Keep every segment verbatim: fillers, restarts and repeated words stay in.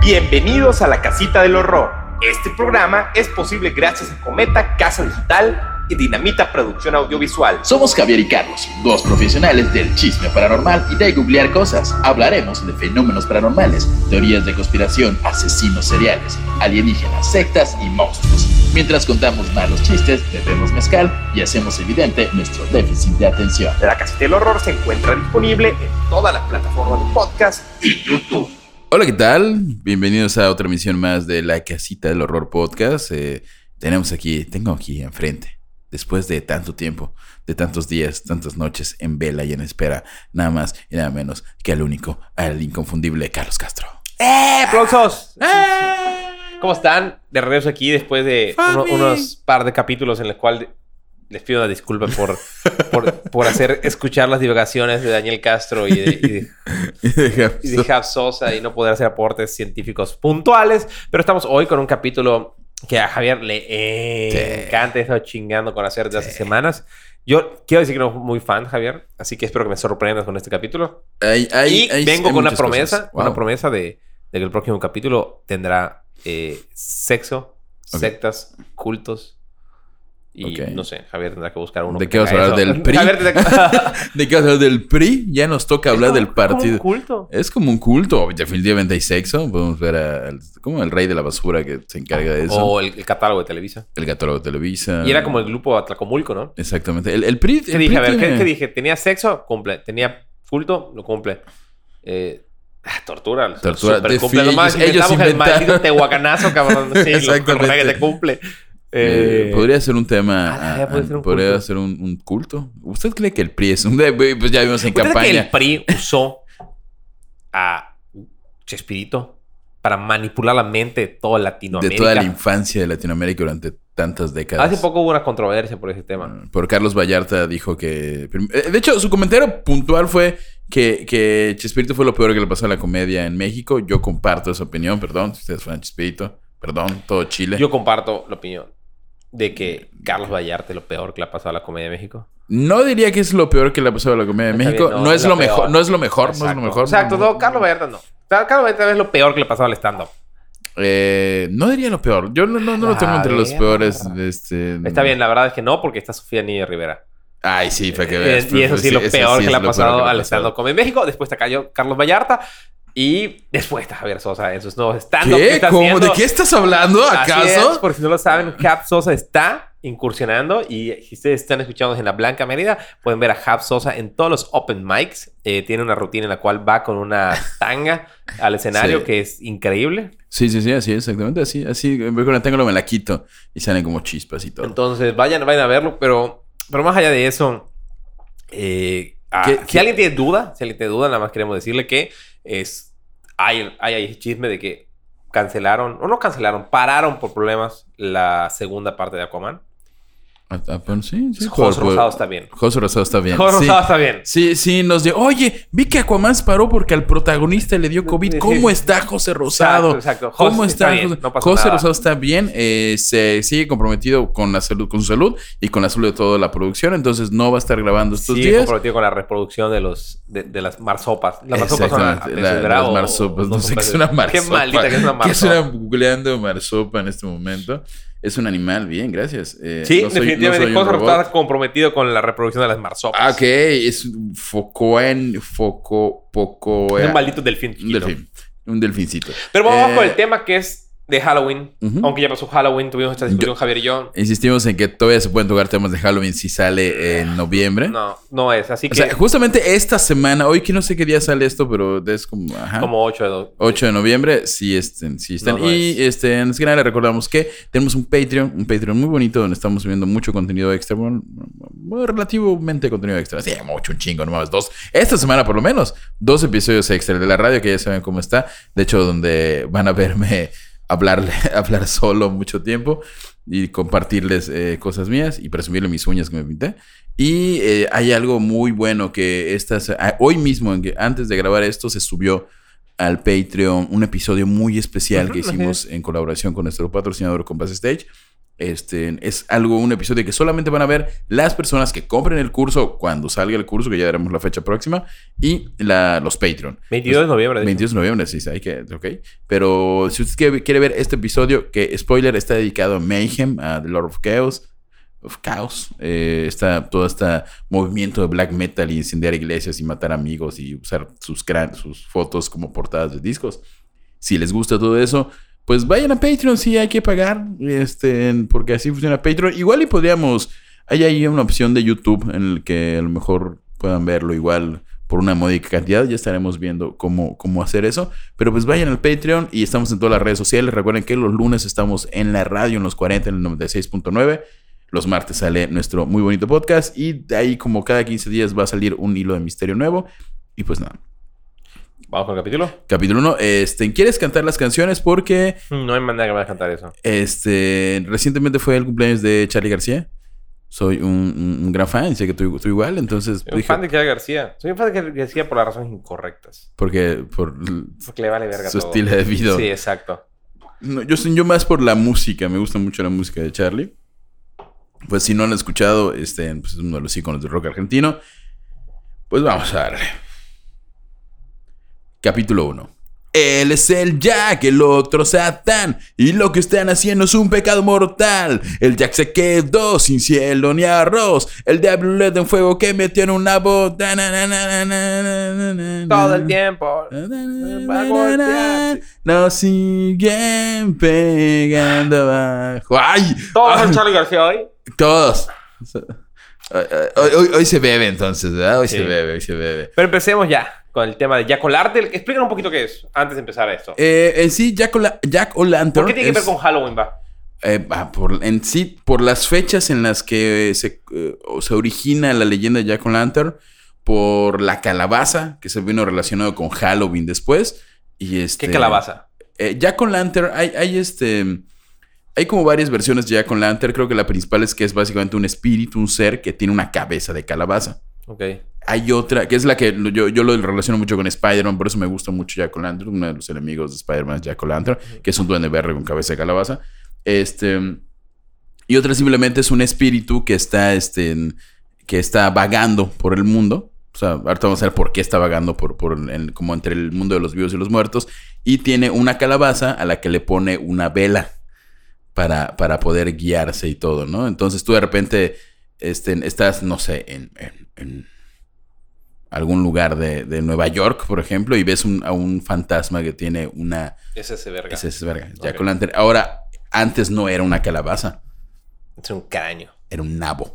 Bienvenidos a la Casita del Horror. Este programa es posible gracias a Cometa Casa Digital y Dinamita Producción Audiovisual. Somos Javier y Carlos, dos profesionales del chisme paranormal y de googlear cosas. Hablaremos de fenómenos paranormales, teorías de conspiración, asesinos seriales, alienígenas, sectas y monstruos. Mientras contamos malos chistes, bebemos mezcal y hacemos evidente nuestro déficit de atención. La Casita del Horror se encuentra disponible en todas las plataformas de podcast y YouTube. Hola, ¿qué tal? Bienvenidos a otra emisión más de La Casita del Horror Podcast. Eh, tenemos aquí, tengo aquí enfrente, después de tanto tiempo, de tantos días, tantas noches en vela y en espera, nada más y nada menos que al único, al inconfundible Carlos Castro. ¡Eh, aplausos! ¡Eh! ¿Cómo están? De regreso aquí después de uno, unos par de capítulos en los cuales les pido una disculpa por, por, por hacer escuchar las divagaciones de Daniel Castro y de, y de, y de, y de Jav Sosa y no poder hacer aportes científicos puntuales. Pero estamos hoy con un capítulo que a Javier le eh, sí. encanta. He estado chingando con hacer desde sí. hace semanas. Yo quiero decir que no soy muy fan, Javier, así que espero que me sorprendas con este capítulo. Hay, hay, y hay, vengo hay con una promesa, wow. una promesa de, de que el próximo capítulo tendrá eh, sexo, okay. sectas, cultos. Y okay. no sé, Javier tendrá que buscar uno. ¿De qué vas a hablar? ¿Del P R I? Que... ¿De qué vas a hablar del P R I? Ya nos toca hablar como, del partido. Es como un culto. Es como un culto. Definitivamente hay sexo. Podemos ver a, como el rey de la basura que se encarga de eso. O el, el catálogo de Televisa. El catálogo de Televisa. Y era como el grupo Atlacomulco, ¿no? Exactamente. El, el P R I... ¿Qué dije? A ver, tiene... ¿qué, ¿qué dije? Tenía sexo, cumple. Tenía culto, lo cumple. Eh... Tortura. Tortura. Super cumple. Nomás ellos inventaron. El maldito tehuacanazo, cabrón. Sí, exactamente. Lo que te cumple. Eh, eh, podría ser un tema. Ah, a, puede ser un podría culto. ser un, un culto. ¿Usted cree que el P R I es un de, pues ya vimos en ¿Usted campaña? cree que el P R I usó a Chespirito para manipular la mente de toda Latinoamérica? De toda la infancia de Latinoamérica durante tantas décadas. Hace poco hubo una controversia por ese tema. Por Carlos Vallarta dijo que... De hecho, su comentario puntual fue que, que Chespirito fue lo peor que le pasó a la comedia en México. Yo comparto esa opinión, perdón, si ustedes fueran Chespirito. Perdón, todo Chile. Yo comparto la opinión de que Carlos Vallarta es lo peor que le ha pasado a la comedia de México. No diría que es lo peor que le ha pasado a la comedia de Está México. bien, no, no, es es lo peor. mejor, no es lo mejor, Exacto. no es lo mejor. Exacto, no, no, Carlos Vallarta no. Carlos Vallarta es lo peor que le pasó al stand-up. Eh, no diría lo peor. Yo no, no, no lo tengo entre los peores. Este... Está bien, la verdad es que no, porque está Sofía Niño Rivera. Ay, sí, para que veas. Eh, y eso sí, lo sí, peor sí que le ha lo pasado que al le stand-up comedy en México. Después te cayó Carlos Vallarta. Y después está Javier Sosa en sus nuevos stand-up. ¿Qué? ¿Cómo? Haciendo. ¿De qué estás hablando? ¿Acaso? Así es, porque si no lo saben, Jav Sosa está incursionando. Y si ustedes están escuchando en La Blanca Mérida, pueden ver a Jav Sosa en todos los open mics. Eh, tiene una rutina en la cual va con una tanga al escenario, sí. que es increíble. Sí, sí, sí, así, exactamente. Así, así. Voy con la tanga, me la quito y salen como chispas y todo. Entonces, vayan, vayan a verlo. Pero, pero más allá de eso, eh, ah, ¿Qué, si qué? alguien tiene duda, si alguien tiene duda, nada más queremos decirle que es... Hay, hay, hay chisme de que cancelaron, o no cancelaron, pararon por problemas la segunda parte de Aquaman. Ah, ah, bueno, sí, sí. José Rosado está bien. José Rosado está bien. José sí. Rosado está bien. Sí, sí, nos dio. Oye, vi que Aquaman se paró porque al protagonista le dio COVID. ¿Cómo está José Rosado? Exacto, exacto. ¿Cómo José está? está bien, no pasó José nada. Rosado está bien. Eh, se sigue comprometido con la salud, con su salud y con la salud de toda la producción. Entonces no va a estar grabando estos Sigue días. comprometido con la reproducción de los de, de las marsopas. Las marsopas son a, la, las marsopas. No, no sé qué es una marsopa. Qué maldita que es una marsopa. ¿Qué es una googleando marsopa en este momento? Es un animal, bien, gracias. Eh, sí, no soy, definitivamente. no José Rosado está comprometido con la reproducción de las marsopas. Ah, ok. Es un focoen, foco, poco... Es un maldito delfín Un delfín. Un delfincito. Pero vamos eh, con el tema que es de Halloween. Uh-huh. Aunque ya pasó Halloween, tuvimos esta discusión yo, Javier y yo. Insistimos en que todavía se pueden tocar temas de Halloween si sale en noviembre. No, no es. Así o que... sea, justamente esta semana, hoy que no sé qué día sale esto, pero es como... Ajá, como ocho de, do... ocho de noviembre, sí estén. Sí están. No, no y es. este, en que nada le recordamos que tenemos un Patreon, un Patreon muy bonito donde estamos subiendo mucho contenido extra. Bueno, relativamente contenido extra. Sí, mucho, un chingo, nomás dos. Esta semana por lo menos, dos episodios extra de la radio que ya saben cómo está. De hecho, donde van a verme... Hablarle, hablar solo mucho tiempo y compartirles eh, cosas mías y presumirle mis uñas que me pinté. Y eh, hay algo muy bueno que estas, hoy mismo, en que, antes de grabar esto, se subió al Patreon un episodio muy especial uh-huh, que hicimos uh-huh. en colaboración con nuestro patrocinador Compass Stage. Este, es algo, un episodio que solamente van a ver las personas que compren el curso cuando salga el curso, que ya daremos la fecha próxima, y la, los Patreon. veintidós de noviembre. veintidós de noviembre, sí, hay que, ok. Pero si usted quiere, quiere ver este episodio, que spoiler, está dedicado a Mayhem, a The Lord of Chaos, of Chaos, eh, está todo este movimiento de black metal y incendiar iglesias y matar amigos y usar sus, cran- sus fotos como portadas de discos. Si les gusta todo eso, pues vayan a Patreon, sí hay que pagar, este, porque así funciona Patreon. Igual y podríamos, hay ahí una opción de YouTube en el que a lo mejor puedan verlo igual por una módica cantidad. Ya estaremos viendo cómo, cómo hacer eso. Pero pues vayan al Patreon y estamos en todas las redes sociales. Recuerden que los lunes estamos en la radio, en los cuarenta, en el noventa y seis punto nueve. Los martes sale nuestro muy bonito podcast. Y de ahí como cada quince días va a salir un hilo de misterio nuevo. Y pues nada. ¿Vamos con el capítulo? Capítulo uno. Este, ¿quieres cantar las canciones? Porque... No hay manera que me vaya a cantar eso. Este, recientemente fue el cumpleaños de Charly García. Soy un, un, un gran fan, sé que tú, tú igual, entonces... Soy un dije, fan de Charly García. Soy un fan de Charly García por las razones incorrectas. Porque... Por porque le vale verga su todo. estilo de vida. Sí, exacto. No, yo soy yo más por la música. Me gusta mucho la música de Charly. Pues si no lo han escuchado, este, pues es uno de los íconos del rock argentino. Pues vamos a darle. Capítulo uno. Él es el Jack, el otro Satán, y lo que están haciendo es un pecado mortal. El Jack se quedó sin cielo ni arroz. El diablo le dio un fuego que metió en una bota. Todo el tiempo. Nos siguen pegando abajo. ¡Ay! ¿Todos son Charly García hoy? Todos. Hoy, hoy, hoy se bebe entonces, ¿verdad? Hoy Sí. se bebe, hoy se bebe. Pero empecemos ya con el tema de Jack O'Lantern. Explícanos un poquito qué es antes de empezar esto. Eh, en sí, Jack, O'La- Jack O'Lantern. ¿Por qué tiene que es, ver con Halloween, va? eh, ah, por, en sí, por las fechas en las que se, eh, se origina la leyenda de Jack O'Lantern, por la calabaza, que se vino relacionado con Halloween después. Y este, ¿Qué calabaza? Eh, Jack O'Lantern, hay, hay este... Hay como varias versiones de Jack O'Lantern. Creo que la principal es que es básicamente un espíritu, un ser que tiene una cabeza de calabaza. Ok. Hay otra, que es la que yo, yo lo relaciono mucho con Spider-Man, por eso me gusta mucho Jack O'Lantern. Uno de los enemigos de Spider-Man es Jack O'Lantern, uh-huh. que es un duende verde con cabeza de calabaza. Este, y otra simplemente es un espíritu que está, este, que está vagando por el mundo. O sea, ahorita vamos a ver por qué está vagando por, por el, como entre el mundo de los vivos y los muertos. Y tiene una calabaza a la que le pone una vela para, para poder guiarse y todo, ¿no? Entonces tú de repente este, estás, no sé, en... en, en algún lugar de, de Nueva York, por ejemplo, y ves un, a un fantasma que tiene una... Ese es verga. Ese es verga. Okay. Jack O'Lantern. Ahora, antes no era una calabaza. Es un cráneo. Era un nabo.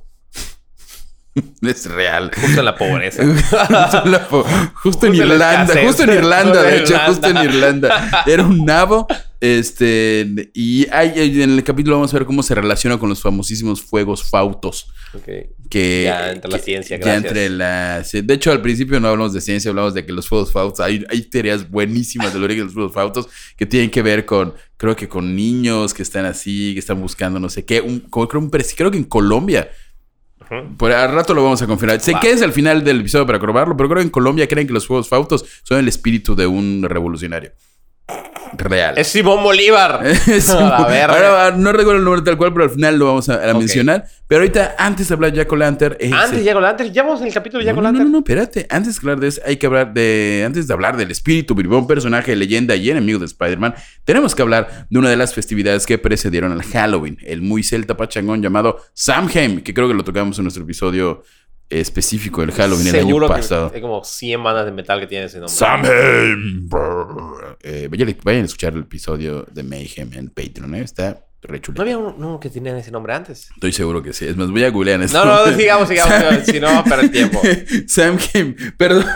Es real. Justo en la pobreza. justo en, la po- justo Justo en en la Irlanda. escasez. Justo en Irlanda, de hecho. Irlanda. Justo en Irlanda. Era un nabo. Este... Y hay, en el capítulo vamos a ver cómo se relaciona con los famosísimos fuegos fautos. Okay. Que, ya entre la que, ciencia, ya gracias. entre la... sí, de hecho, al principio no hablamos de ciencia, hablamos de que los fuegos fautos... Hay, hay teorías buenísimas del origen de los fuegos fautos que tienen que ver con... Creo que con niños que están así, que están buscando no sé qué. Un, como, creo, un, creo que en Colombia... Uh-huh. Por al rato lo vamos a confirmar. Sé wow. que es al final del episodio para probarlo, pero creo que en Colombia creen que los fuegos fautos son el espíritu de un revolucionario. Real. Es Simón Bolívar. Es a ver. Ahora no recuerdo el nombre tal cual, pero al final lo vamos a, a okay. mencionar. Pero ahorita, antes de hablar de Jack O'Lantern... Antes de Jack O'Lantern, ya vamos en el capítulo de Jack no, O'Lantern. No, no, no, espérate. Antes de hablar de eso, hay que hablar de... Antes de hablar del espíritu bribón, personaje de leyenda y enemigo de Spider-Man, tenemos que hablar de una de las festividades que precedieron al Halloween. El muy celta pachangón llamado Samhain, que creo que lo tocamos en nuestro episodio específico del Halloween Seguro el año pasado. Hay como cien bandas de metal que tienen ese nombre. Samhain. Eh, vayan, vayan a escuchar el episodio de Mayhem en Patreon, ¿eh? Está re chulo. ¿No había uno, uno que tenía ese nombre antes? Estoy seguro que sí. Es más, voy a googlear en esto. No, no, sigamos, sigamos. Sam... Si no, vamos a perder tiempo. Samhain. Perdón.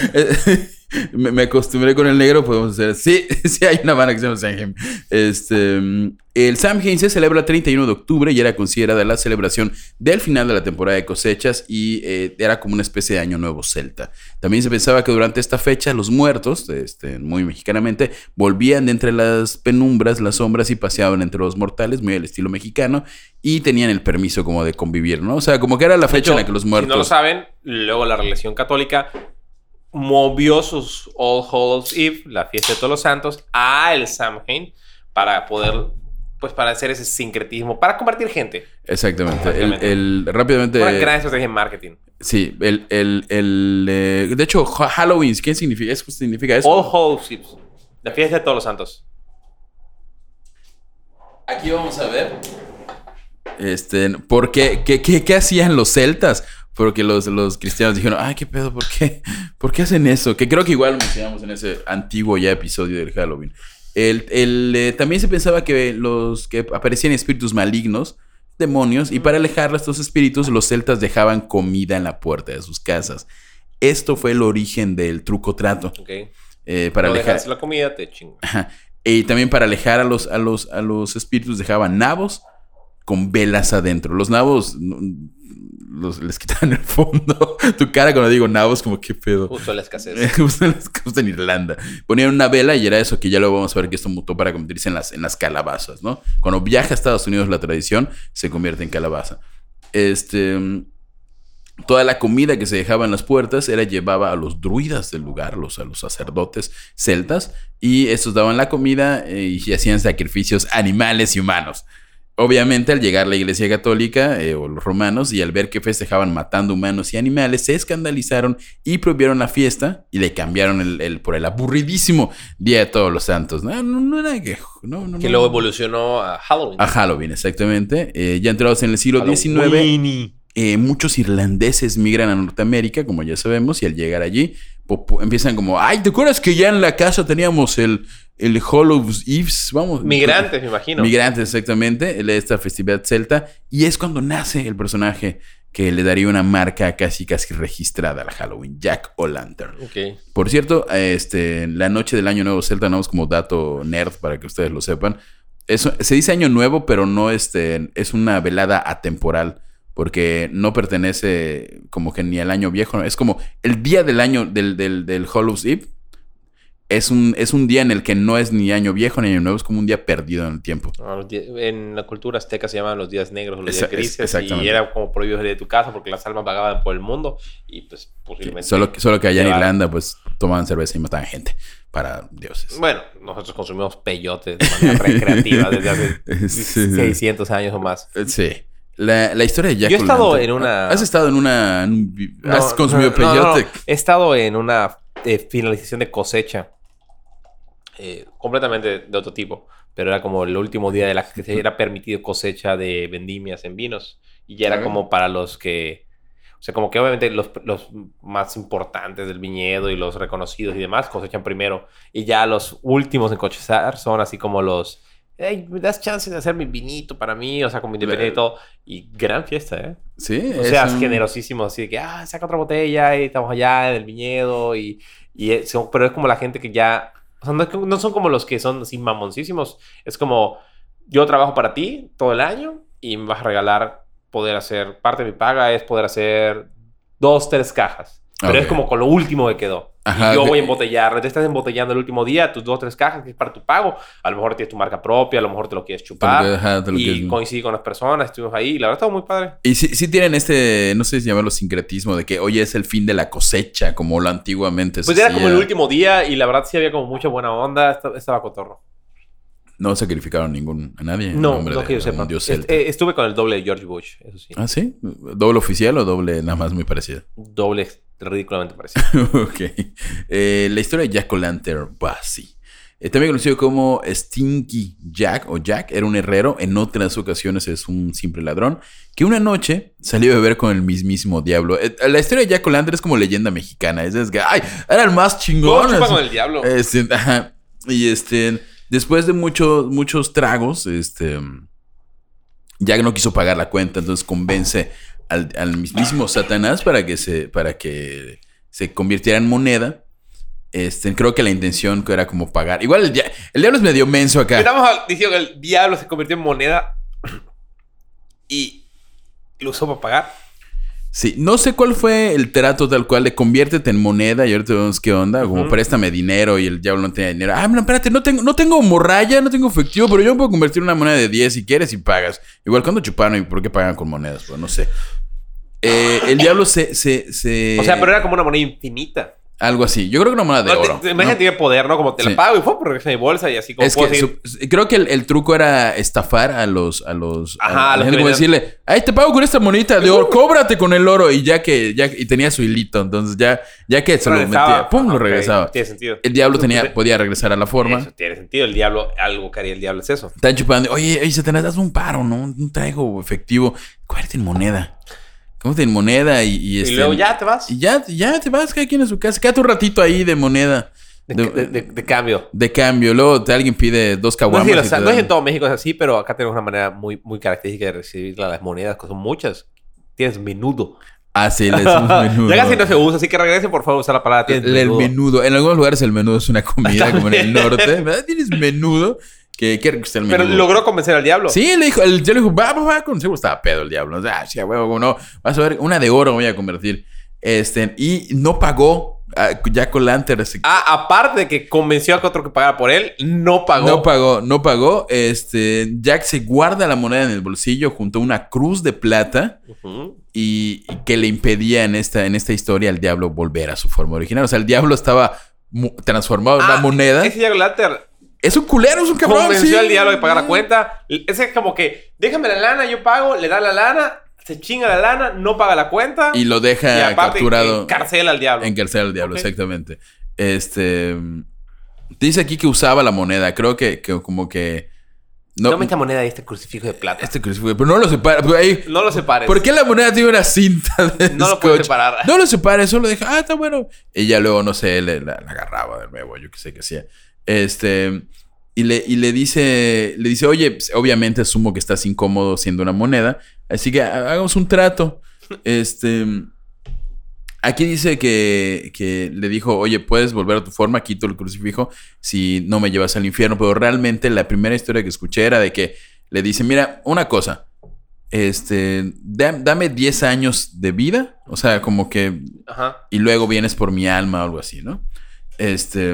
me, me acostumbré con el negro. Podemos hacer... Sí, sí hay una banda que se llama Samhain. Este... El Samhain se celebra el treinta y uno de octubre y era considerada la celebración del final de la temporada de cosechas y eh, era como una especie de año nuevo celta. También se pensaba que durante esta fecha los muertos, este, muy mexicanamente, volvían de entre las penumbras, las sombras y paseaban entre los mortales, muy al estilo mexicano, y tenían el permiso como de convivir, ¿no? O sea, como que era la fecha hecho, en la que los muertos... Si no lo saben, luego la religión católica movió sus All Hallows Eve, la fiesta de todos los santos, a el Samhain para poder pues para hacer ese sincretismo, para compartir gente. Exactamente. El, el, rápidamente... Una gran estrategia en marketing. Sí, el... el, el eh, de hecho, Halloween, ¿qué significa eso? ¿Significa eso? All Hallows Eve. La fiesta de todos los santos. Aquí vamos a ver... Este, ¿por qué? ¿Qué, qué, qué hacían los celtas? Porque los, los cristianos dijeron, ay, qué pedo, ¿por qué? ¿Por qué hacen eso? Que creo que igual lo mencionamos en ese antiguo ya episodio del Halloween. El, el, eh, también se pensaba que los que aparecían espíritus malignos, demonios, y para alejar a estos espíritus, los celtas dejaban comida en la puerta de sus casas. Esto fue el origen del truco trato. Okay. Eh, para no alejar dejas la comida, te chingo. Ajá. Y también para alejar a los, a los, a los espíritus dejaban nabos con velas adentro. Los nabos los, les quitaban el fondo. Tu cara cuando digo nabos, como qué pedo. Justo la escasez. Justo en, justo en Irlanda. Ponían una vela y era eso que ya luego vamos a ver que esto mutó para convertirse en las, en las calabazas, ¿no? Cuando viaja a Estados Unidos la tradición se convierte en calabaza. Este... Toda la comida que se dejaba en las puertas era llevaba a los druidas del lugar, los, a los sacerdotes celtas, y estos daban la comida eh, y hacían sacrificios animales y humanos. Obviamente, al llegar la Iglesia Católica eh, o los romanos y al ver que festejaban matando humanos y animales, se escandalizaron y prohibieron la fiesta y le cambiaron el, el por el aburridísimo Día de Todos los Santos. No, no, no era que... No, no, que no, luego no. evolucionó a Halloween. A Halloween, exactamente. Eh, ya entrados en el siglo diecinueve, eh, muchos irlandeses migran a Norteamérica, como ya sabemos, y al llegar allí po- po- empiezan como, ay, ¿te acuerdas que ya en la casa teníamos el... El Hallows Eves, vamos. Migrantes, me imagino. Migrantes, exactamente. Esta festividad celta. Y es cuando nace el personaje que le daría una marca casi casi registrada al Halloween. Jack O'Lantern. Okay. Por cierto, este, la noche del Año Nuevo celta, no es como dato nerd para que ustedes lo sepan. Eso, se dice Año Nuevo, pero no este, es una velada atemporal. Porque no pertenece como que ni al año viejo. ¿No? Es como el día del año del, del, del Hallows Eve. Es un, es un día en el que no es ni año viejo ni año nuevo, es como un día perdido en el tiempo. En la cultura azteca se llamaban los días negros, los Esa, días grises, exactamente. y era como prohibido salir de tu casa porque las almas vagaban por el mundo y pues posiblemente... Sí, solo, solo que allá en llevaban. Irlanda pues tomaban cerveza y mataban gente para dioses. Bueno, nosotros consumimos peyote de manera recreativa desde hace Sí. seiscientos años o más. Sí. La, la historia de Jack Yo he estado O'Lantern. en una... ¿Has estado en una... En un... No, ¿Has consumido no, no, peyote? no, no. He estado en una eh, finalización de cosecha. Eh, completamente de otro tipo, pero era como el último día de la que se era permitido cosecha de vendimias en vinos y ya era Claro. como para los que, o sea, como que obviamente los, los más importantes del viñedo y los reconocidos y demás cosechan primero y ya los últimos en cosechar son así como los, hey, me das chance de hacer mi vinito para mí, o sea, como independiente y todo, y gran fiesta, ¿eh? Sí. O sea, es un- generosísimo, así de que, ah, saca otra botella y estamos allá en el viñedo y, y es, pero es como la gente que ya... O sea, no, es que- no son como los que son así mamoncísimos. Es como, yo trabajo para ti todo el año y me vas a regalar poder hacer... Parte de mi paga es poder hacer dos, tres cajas. Pero Ok. es como con lo último que quedó. Ajá, y yo ok. voy a embotellar. Te estás embotellando el último día tus dos, tres cajas que es para tu pago. A lo mejor tienes tu marca propia, a lo mejor te lo quieres chupar. Te lo que- ajá, te lo y quieres- coincidí con las personas, estuvimos ahí. Y la verdad, estaba muy padre. Y sí, sí tienen este, no sé si llamarlo sincretismo, de que hoy es el fin de la cosecha, como lo antiguamente se Pues era como el hacía. último día y la verdad sí había como mucha buena onda. Estaba, estaba cotorro. No sacrificaron ningún, a nadie. en No, nombre no de que yo sepa. un dios Est- celta. eh, estuve con el doble de George Bush, eso sí. ¿Ah, sí? ¿Doble oficial o doble nada más muy parecido? Doble ridículamente parecido. Ok. Eh, la historia de Jack O'Lantern va así. Eh, también conocido como Stinky Jack o Jack, era un herrero, en otras ocasiones es un simple ladrón, que una noche salió a beber con el mismísimo diablo. Eh, la historia de Jack O'Lantern es como leyenda mexicana. Es, es que, ¡ay! Era el más chingón. ¿Cómo chupa así. con el diablo? Este, ajá. Y este, después de muchos muchos tragos, este, Jack no quiso pagar la cuenta, entonces convence al, al mismísimo Satanás para que se, para que se convirtiera en moneda. Este, creo que la intención era como pagar. Igual el, dia- el diablo es medio menso acá. Estamos diciendo que el diablo se convirtió en moneda y lo usó para pagar. Sí, no sé cuál fue el trato tal cual de conviértete en moneda y ahorita vemos qué onda, como Ujú. préstame dinero y el diablo no tenía dinero. Ah, no, espérate, no tengo, no tengo morralla, no tengo efectivo, pero yo me puedo convertir en una moneda de diez si quieres y pagas. Igual cuando chuparon y por qué pagan con monedas, pues no sé. Eh, el diablo se, se, se... O sea, pero era como una moneda infinita. Algo así. Yo creo que una moneda de no, oro. Te, imagínate, tiene poder, ¿no? Como te Sí. la pago y fue, pero regresa a mi bolsa y así como Es puedo que seguir- su- creo que el, el truco era estafar a los... A los Ajá, a, a la los gente, que como venían- decirle, ay, te pago con esta monedita de oro, cóbrate con el oro. Y ya que... Ya, y tenía su hilito. Entonces ya, ya que se lo regresaba. metía, pum, lo Ok, regresaba. Tiene sentido. El diablo Eso tenía, tiene- podía regresar a la forma. Eso tiene sentido. El diablo, algo que haría el diablo es eso. Están chupando. Oye, oye, se te das un paro, ¿no? No traigo efectivo. Cuérdate en moneda. Cómprate en moneda y... Y, Y este, luego ya te vas. Y ya, ya te vas, cada quien a su casa. Quédate un ratito ahí de moneda. De, De, de- de- de cambio. de cambio. Luego te, alguien pide dos No caguamas. es, y o sea, te no es dan- en todo México es así, pero acá tenemos una manera muy, muy característica de recibir las monedas, que son muchas. Tienes menudo. Ah, sí, le decimos menudo. Ya casi no se usa, así que regresen por favor a usar la palabra tienes El, el menudo. menudo. En algunos lugares el menudo es una comida, como en el norte. ¿Verdad? Tienes menudo. Que qué rico está el menudo. Pero logró convencer al diablo. Sí, le dijo, el, yo le dijo, va, va, va, con seguro estaba pedo el diablo. O sea, sí, a huevo, como no. Vas a ver, una de oro me voy a convertir. Este, y no pagó. ah, Jack O'Lantern. se- Ah, aparte de que convenció a otro que pagara por él, no pagó. No pagó, no pagó. Este, Jack se guarda la moneda en el bolsillo junto a una cruz de plata Ujú. y, y que le impedía en esta, en esta historia al diablo volver a su forma original. O sea, el diablo estaba mu- transformado en Ah, una moneda. Ese Jack O'Lantern Es un culero, es un cabrón. convenció sí. al diablo de pagar la cuenta. Ese es como que, déjame la lana, yo pago, le da la lana, se chinga la lana, no paga la cuenta. Y lo y deja aparte capturado. encarcela al diablo. Encarcelar al diablo, Ok. exactamente. Este. Dice aquí que usaba la moneda. Creo que, que como que. No, Toma esta moneda y este crucifijo de plata. este crucifijo, pero no lo separa. pero ahí- No lo separes. ¿Por qué la moneda tiene una cinta de No lo scotch? puedes separar. No lo separa, solo deja. Ah, está bueno. Y ya luego, no sé, le, la, la agarraba de nuevo. Yo qué sé qué hacía. Este. Y le, y le dice, le dice, oye, pues, obviamente asumo que estás incómodo siendo una moneda, así que ha- hagamos un trato. Este, aquí dice que, que le dijo, oye, puedes volver a tu forma, quito el crucifijo si no me llevas al infierno, pero realmente la primera historia que escuché era de que le dice, mira, una cosa, este, da- dame diez años de vida, o sea, como que, Ajá. y luego vienes por mi alma o algo así, ¿no? Este...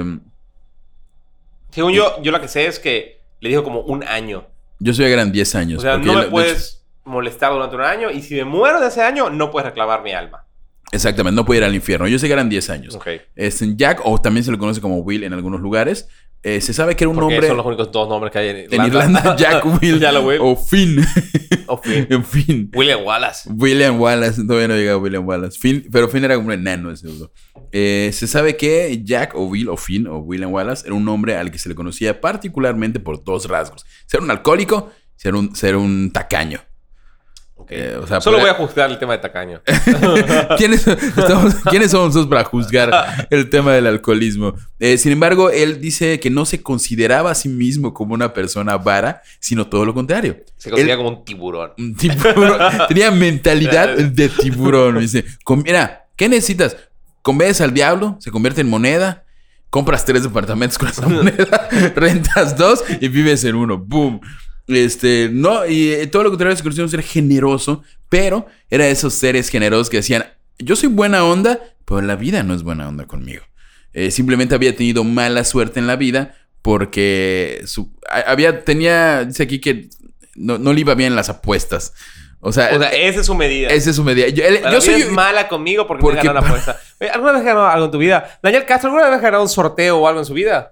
Según yo, yo lo que sé es que le dijo como un año. Yo soy gran diez años. O sea, porque no él- me de puedes molestar durante un año y si me muero de ese año, no puedes reclamar mi alma. hecho, exactamente, no puede ir al infierno. Yo sé que eran diez años. Ok. Este, Jack, o también se le conoce como Will en algunos lugares, eh, se sabe que era un Porque hombre son los únicos dos nombres que hay en Irlanda. en Irlanda, Jack Will, Ya lo Will. o Finn. O Finn. En fin. William Wallace. William Wallace, todavía no llegaba William Wallace. Finn, pero Finn era como un enano, de seguro. Eh, se sabe que Jack o Will o Finn o William Wallace era un hombre al que se le conocía particularmente por dos rasgos: ser un alcohólico, ser un, ser un tacaño. Ok. Eh, o sea, Solo podría- voy a juzgar el tema de tacaño. ¿Quiénes, estamos- ¿Quiénes somos nosotros para juzgar el tema del alcoholismo? Eh, sin embargo, él dice que no se consideraba a sí mismo como una persona avara, sino todo lo contrario. Se considera Él- como un tiburón. un tiburón, tenía mentalidad de tiburón. Dice, "Com- mira, ¿qué necesitas? Convences al diablo, se convierte en moneda, compras tres departamentos con esa moneda, rentas dos y vives en uno. ¡Boom! Este, no, y eh, todo lo contrario, se conocía un ser generoso, pero era de esos seres generosos que decían, yo soy buena onda, pero la vida no es buena onda conmigo. Eh, simplemente había tenido mala suerte en la vida porque su, a- había, tenía, dice aquí que no, no le iba bien las apuestas. O sea, O sea, esa es su medida. esa es su medida. Yo, él- La yo vida soy... es mala conmigo porque, porque- me ganó una apuesta. Oye, ¿alguna vez has ganado algo en tu vida? Daniel Castro, ¿alguna vez has ganado un sorteo o algo en su vida?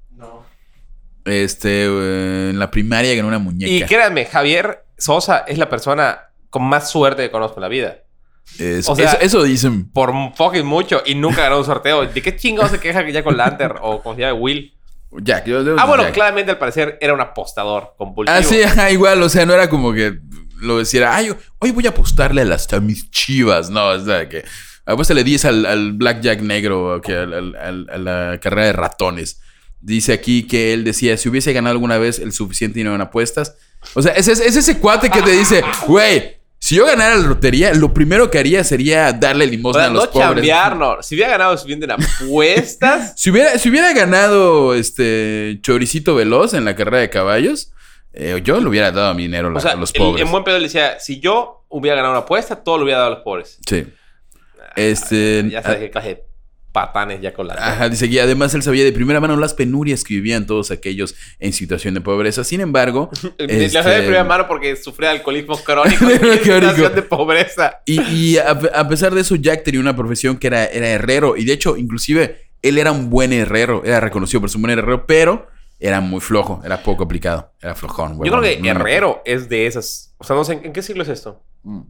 Este, eh, en la primaria ganó una muñeca. Y créanme, Javier Sosa es la persona con más suerte que conozco en la vida. Eso, o sea- eso, eso dicen. Por fucking mucho. Y nunca ganó un sorteo. ¿De qué chingados se queja que ya con Lantern o con ya Will? Jack. Yo, yo- Ah, bueno, Jack. claramente al parecer era un apostador compulsivo. Ah, sí, ajá, igual. O sea, no era como que lo decía, ay, hoy voy a apostarle a, las, a mis chivas. No, o sea, que apuéstale diez al, al Blackjack negro, o que al- al- al- a la carrera de ratones. Dice aquí que él decía, si hubiese ganado alguna vez el suficiente dinero en apuestas. O sea, es, es, es ese cuate que te dice, güey, si yo ganara la lotería, lo primero que haría sería darle O limosna sea, a los no pobres. chambear, no. Si hubiera ganado suficiente en apuestas... Si hubiera, si hubiera ganado este Choricito Veloz en la carrera de caballos, eh, yo le hubiera dado mi dinero a, o sea, a los el- pobres. en buen pedo le decía, si yo hubiera ganado una apuesta, todo lo hubiera dado a los pobres. Sí. Este. Ya sabes qué clase de patanes ya con la... Ajá, dice que además él sabía de primera mano las penurias que vivían todos aquellos en situación de pobreza. Sin embargo... este... La sabía de primera mano porque sufría de alcoholismo crónico y situación de pobreza. Y, y a, a pesar de eso, Jack tenía una profesión que era, era herrero. Y de hecho, inclusive, él era un buen herrero. Era reconocido por ser un buen herrero, pero era muy flojo. Era poco aplicado. Era flojón. Yo creo que no, herrero no. es de esas... O sea, no sé, ¿en qué siglo es esto? Mm.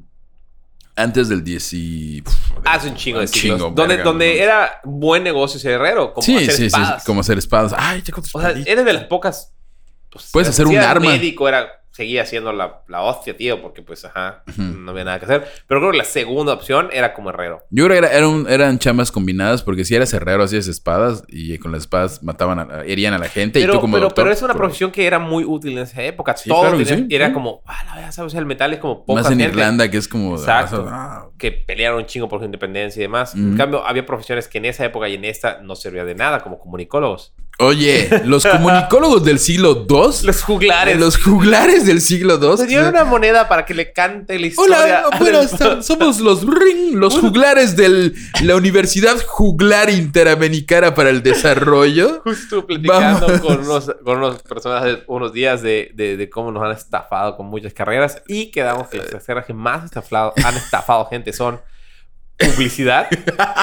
Antes del diez y... Hace un chingo de siglos. Chingo, donde verga, donde no. era buen negocio ser herrero. Como sí, hacer sí, espadas. Sí, como hacer espadas. Ay, te O sea, eres de las pocas... Pues, Puedes hacer un arma. médico era... Seguía siendo la, la hostia, tío. Porque pues, ajá, uh-huh. no había nada que hacer. Pero creo que la segunda opción era como herrero. Yo creo que era, era un, eran chambas combinadas. Porque si eras herrero, hacías espadas. Y con las espadas mataban, a, herían a la gente. Pero, y tú como pero, doctor, pero es una pero... profesión que era muy útil en esa época. Sí, Todo claro tenía, sí. era como... Ah, la verdad, ¿sabes? El metal es como poca Más en gente. Irlanda, que es como... Exacto. Ah, que pelearon un chingo por su independencia y demás. Uh-huh. En cambio, había profesiones que en esa época y en esta no servía de nada. Como comunicólogos. Oye, los comunicólogos del siglo dos. Los juglares. Los juglares del siglo dos. Se dieron una moneda para que le cante la historia. Hola, buenas tardes. Somos los ring, los juglares de la Universidad Juglar Interamericana para el Desarrollo. Justo platicando Vamos. con unos, con unos personas de unos días de, de, de cómo nos han estafado con muchas carreras. Y quedamos que las carreras que más estafado, han estafado gente son publicidad.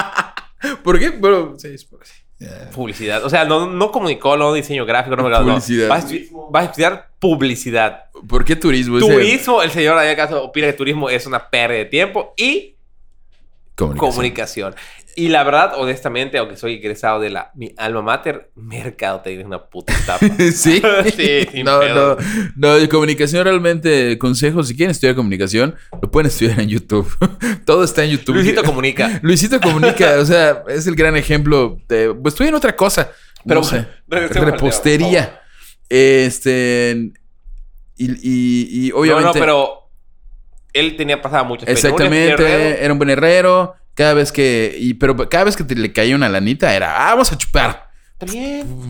¿Por qué? Bueno, sí, es porque sí. Yeah. Publicidad. O sea, no, no comunicólogo, no diseño gráfico, no me publicidad. No. Vas, a estu- vas a estudiar publicidad. ¿Por qué turismo? Turismo, el señor de acá opina que turismo es una pérdida de tiempo y comunicación. comunicación. Y la verdad, honestamente, aunque soy egresado de la mi alma mater, mercadotecnia es una puta estafa. ¿Sí? Sí, sin no, pedo. no, no, de comunicación realmente, consejos, si quieren estudiar comunicación, lo pueden estudiar en YouTube. Todo está en YouTube. Luisito Comunica. Luisito Comunica, o sea, es el gran ejemplo de... Pues estudien otra cosa. Pero, no sé. Repostería. Este... Y, y, y obviamente... No, no, pero... Él tenía pasado muchas Exactamente. Era un buen herrero. Cada vez que... Y, pero cada vez que te le caía una lanita era... Ah, vamos a chupar. También.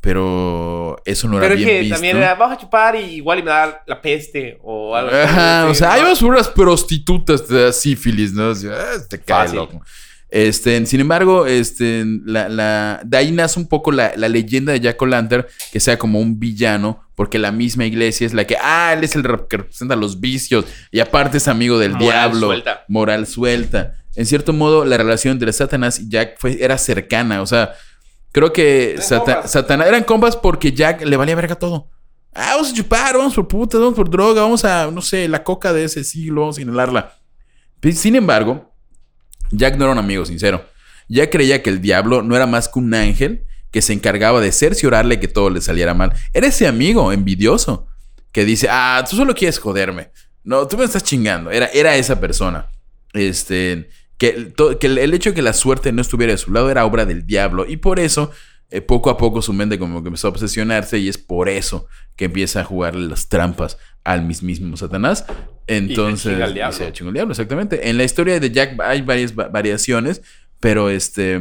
Pero eso no era pero bien es que visto. También era... Vamos a chupar y igual y me da la peste o algo. Ajá. Así, o sea, ¿no? hay unas puras prostitutas de sífilis, ¿no? O sea, te cae Fácil. loco. Este, sin embargo, este, la, la, de ahí nace un poco la, la leyenda de Jack O'Lantern, que sea como un villano, porque la misma iglesia es la que, ah, él es el que representa los vicios, y aparte es amigo del Moral diablo. Suelta. Moral suelta. En cierto modo, la relación entre Satanás y Jack fue, era cercana, o sea, creo que Sata- Satanás eran compas porque Jack le valía verga todo. Ah, vamos a chupar, vamos por putas, vamos por droga, vamos a, no sé, la coca de ese siglo, vamos a inhalarla. Sin embargo, Jack no era un amigo sincero. Jack creía que el diablo no era más que un ángel que se encargaba de cerciorarle que todo le saliera mal. Era ese amigo envidioso que dice, ah, tú solo quieres joderme. No, tú me estás chingando. Era, era esa persona. Este, que, to, que el hecho de que la suerte no estuviera de su lado era obra del diablo. Y por eso, eh, poco a poco su mente como que empezó a obsesionarse y es por eso que empieza a jugarle las trampas al mismísimo Satanás. Entonces, y se chinga al diablo. Y se chinga al diablo, exactamente. En la historia de Jack hay varias va- variaciones, pero este...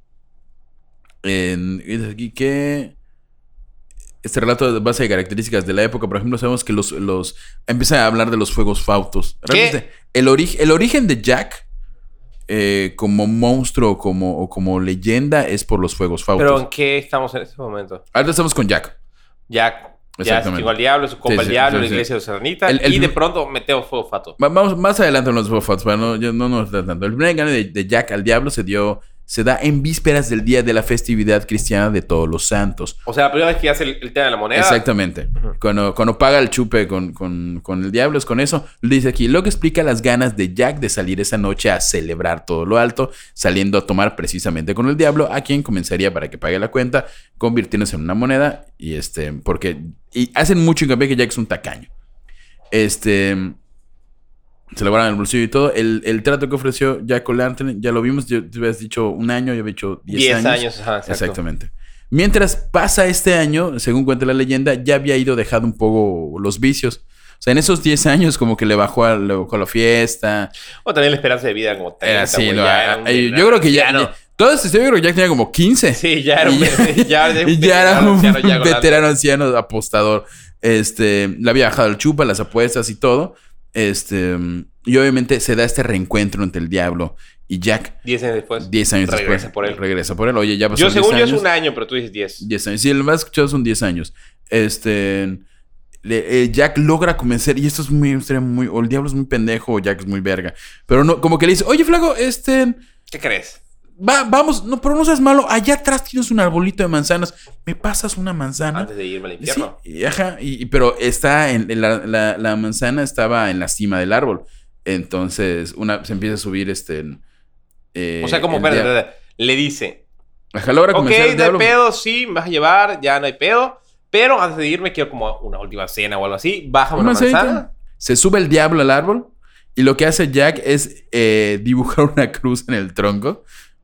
En, aquí que... Este relato de base de características de la época, por ejemplo, sabemos que los... los empieza a hablar de los fuegos fautos. Realmente, el, ori- el origen de Jack eh, como monstruo como, o como leyenda es por los fuegos fautos. ¿Pero en qué estamos en este momento? Ahora estamos con Jack. Jack. Ya se chingó al diablo, su compa Sí, el sí, diablo, sí, la sí. iglesia de Serranita. El- el- y de pronto metemos fuego fato. Va- Vamos más adelante en los fuegos fautos, para no, ya no nos da tanto. El primer engaño de, de Jack al diablo se dio... Se da en vísperas del día de la festividad cristiana de Todos los Santos. O sea, la primera vez que hace el, el tema de la moneda. Exactamente. Uh-huh. Cuando, cuando paga el chupe con, con, con el diablo, es con eso. Lo dice aquí, lo que explica las ganas de Jack de salir esa noche a celebrar todo lo alto, saliendo a tomar precisamente con el diablo, a quien comenzaría para que pague la cuenta, convirtiéndose en una moneda. Y este, porque... Y hacen mucho hincapié que Jack es un tacaño. Este... Se lo guardan en el bolsillo y todo. El, el trato que ofreció Jack O'Lantern, ya lo vimos. Yo te habías dicho un año, yo había dicho diez años. diez años, ajá, exacto. Exactamente. Mientras pasa este año, según cuenta la leyenda, ya había ido dejando un poco los vicios. O sea, en esos diez años como que le bajó a, le bajó a la fiesta. O también la esperanza de vida era como treinta, Era así, güey, no, ya era un eh, gran yo creo que ya... anciano. ya todo este yo creo que Jack tenía como quince. Sí, ya era un, Y ya, ya, y ya era un anciano, ya veterano anciano apostador. Este, le había bajado el chupa, las apuestas y todo. Este, y obviamente se da este reencuentro entre el diablo Y Jack... Diez años después. Diez años regresa después. por él. Regresa por él. Oye, ya pasó Yo, diez según yo, años. es un año, pero tú dices diez. Diez años. Sí, lo más escuchado son diez años. Este... Le, eh, Jack logra convencer... Y esto es muy... muy o el diablo es muy pendejo o Jack es muy verga. Pero no... Como que le dice... Oye, flaco, este... ¿Qué crees? Va, vamos... No, pero no seas malo. Allá atrás tienes un arbolito de manzanas. ¿Me pasas una manzana? Antes de irme al infierno. Sí, y, ajá. Y, y- pero está... En, en la, la, la manzana estaba en la cima del árbol. Entonces... Una, se empieza a subir este... eh, O sea, como... el Espérate, dia- espérate. Le dice... Ajá, logra Ok, convencer al no hay diablo. pedo, sí, me vas a llevar, ya no hay pedo. Pero antes de irme quiero como una última cena o algo así. Bájame una Una manzanita. manzana. Se sube el diablo al árbol y lo que hace Jack es eh, dibujar una cruz en el tronco.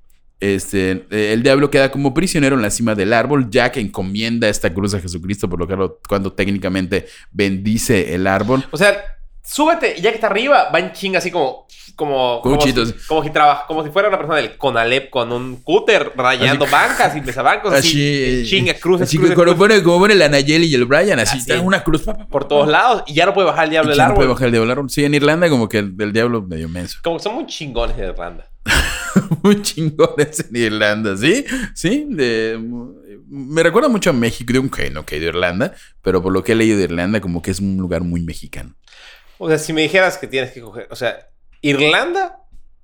Este, eh, el diablo queda como prisionero en la cima del árbol. Jack encomienda esta cruz a Jesucristo, por lo que lo- cuando técnicamente bendice el árbol. O sea, súbete y ya que está arriba, va en chinga así como... Como, Como como, chitos. si, como, si traba- como si fuera una persona del Conalep con un cúter rayando Así- bancas y mesabancos. Así, Así, en chinga, cruces, así cruces, que como cruces pone, como pone la Nayeli y el Brian, así, Así. está una cruz pa, pa, pa, por pa. todos lados. Y ya no puede bajar el ¿Y diablo del quién no árbol. puede bajar el diablo del árbol? Sí, en Irlanda como que el, el diablo medio menso. Como que son muy chingones de Irlanda. Muy chingones en Irlanda, ¿sí? Sí, de- me recuerda mucho a México. Digo, ok, no, ok, de Irlanda, pero por lo que he leído de Irlanda, como que es un lugar muy mexicano. O sea, si me dijeras que tienes que coger... O sea, Irlanda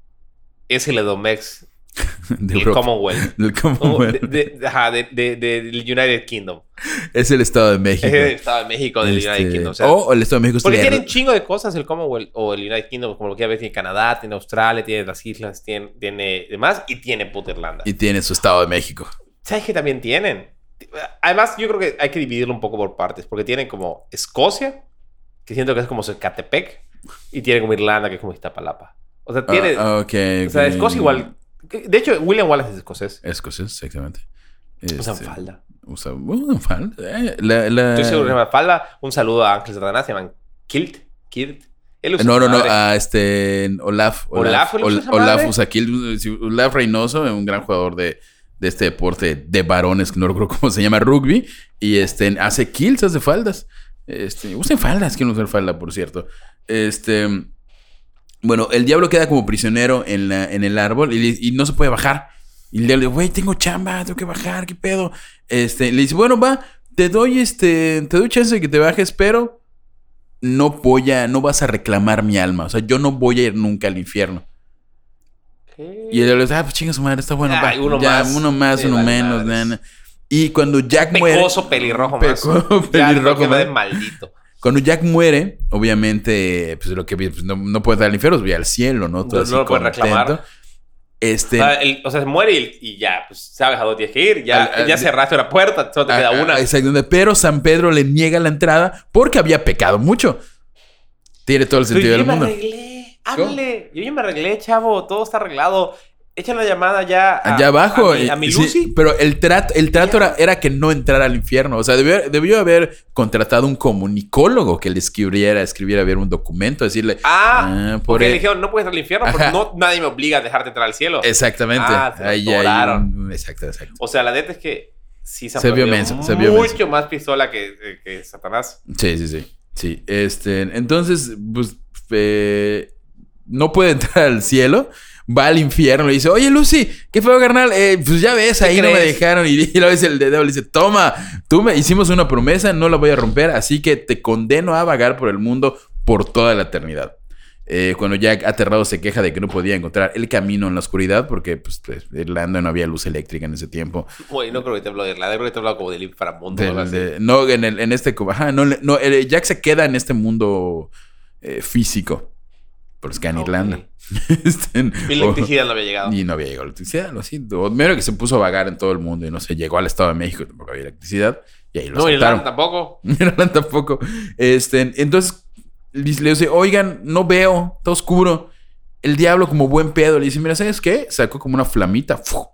es el Edomex De del Europa. Commonwealth. Del O Commonwealth. de, de- ajá, de- de- de- del United Kingdom. Es el Estado de México. Es el Estado de México del Este, United Kingdom. O sea, o el Estado de México es porque la- tienen chingo de cosas el Commonwealth o el United Kingdom, como lo que ya ves, tiene Canadá, tiene Australia, tiene las islas, tiene, tiene demás y tiene puta Irlanda. Y tiene su Estado de México. ¿Sabes qué también tienen? Además, yo creo que hay que dividirlo un poco por partes, porque tienen como Escocia, que siento que es como Zacatepec, y tiene como Irlanda, que es como Iztapalapa. O sea, tiene... Ah, ok, o sea, ok. Escocia igual... De hecho, William Wallace es escocés. Escocés, exactamente. Usan Este, falda. Usa, usan falda. Eh, la, la- Estoy seguro que se llama falda. Un saludo a Ángeles Satanás, se llaman kilt. Kilt. Él usa No, no, su no, madre. a este Olaf. ¿Olaf? ¿Él usa Ol- esa Olaf madre? usa kilt. Sí, Olaf Reynoso, un gran jugador de, de este deporte de varones, que no recuerdo cómo se llama, rugby. Y este, hace kills, hace faldas. Este, usen faldas, quieren usar falda, por cierto. Este, bueno, el diablo queda como prisionero en, la, en el árbol y, y no se puede bajar. Y el diablo dice, güey, tengo chamba, tengo que bajar, ¿qué pedo? Este, le dice, bueno, va, te doy este, te doy chance de que te bajes, pero no voy a, no vas a reclamar mi alma. O sea, yo no voy a ir nunca al infierno. ¿Qué? Y el diablo dice, ah, pues chinga su madre, está bueno, va. Ay, uno Ya, más. uno más, Sí, uno vale menos, madres. nana. Y cuando Jack muere... Pecoso pelirrojo más. Peco- Ya, pelirrojo que va de más. maldito. Cuando Jack muere, obviamente, pues lo que pues, no, no puede dar al infierno, voy al cielo, ¿no? Todo No- así no lo puede contento. reclamar. Este... O sea, el- o sea, se muere y, y ya, pues sabes a dónde tienes que ir. Ya, Al- al- ya cerraste una puerta, solo te queda ah, ah, una. exactamente. Pero San Pedro le niega la entrada porque había pecado mucho. Tiene todo el Pero sentido yo del ya me mundo. arreglé. Háblale. Yo ya me arreglé, chavo. Todo está arreglado. Echa la llamada ya a, Allá abajo. a mi, a mi Sí, Lucy. pero el trato, el trato Ya. era, era que no entrara al infierno. O sea, debió, debió haber contratado un comunicólogo que le escribiera, escribiera ver un documento, decirle. Ah, Ah, por porque el- le dijeron, no puedes entrar al infierno porque Ajá. no, nadie me obliga a dejarte entrar al cielo. Exactamente. Ah, se lo Ahí hay atoraron. un- Exacto, exacto. O sea, la neta es que sí se, Se vio aprendió menso, se vio mucho menso. más pistola que, que, que Satanás. Sí, sí, sí. Sí. Este, entonces, pues, eh, no puede entrar al cielo. Va al infierno, le dice, oye Lucy, ¿qué fue, carnal? Eh, pues ya ves, ahí no me crees? dejaron. Y, y luego dice el dedo, le dice, toma, tú me hicimos una promesa, no la voy a romper, así que te condeno a vagar por el mundo por toda la eternidad. Eh, cuando Jack aterrado se queja de que no podía encontrar el camino en la oscuridad, porque pues en Irlanda no había luz eléctrica en ese tiempo. Güey, no creo que te hablo de Irlanda, creo que te hablo como del inframundo. o algo Del- así. de- no, en, el, en este... Ajá, no, le- no, eh, Jack se queda en este mundo eh, físico. Pero es que en Ok. Irlanda. Este, Y la electricidad no había llegado. y no había llegado electricidad, lo siento. O mero que se puso a vagar en todo el mundo y no sé, llegó al Estado de México, tampoco había electricidad. Y ahí lo No, Irlanda soltaron. tampoco. En Irlanda tampoco. Este, entonces le le dice, oigan, no veo, está oscuro. El diablo, como buen pedo, le dice, mira, ¿sabes qué? Sacó como una flamita. ¡fu!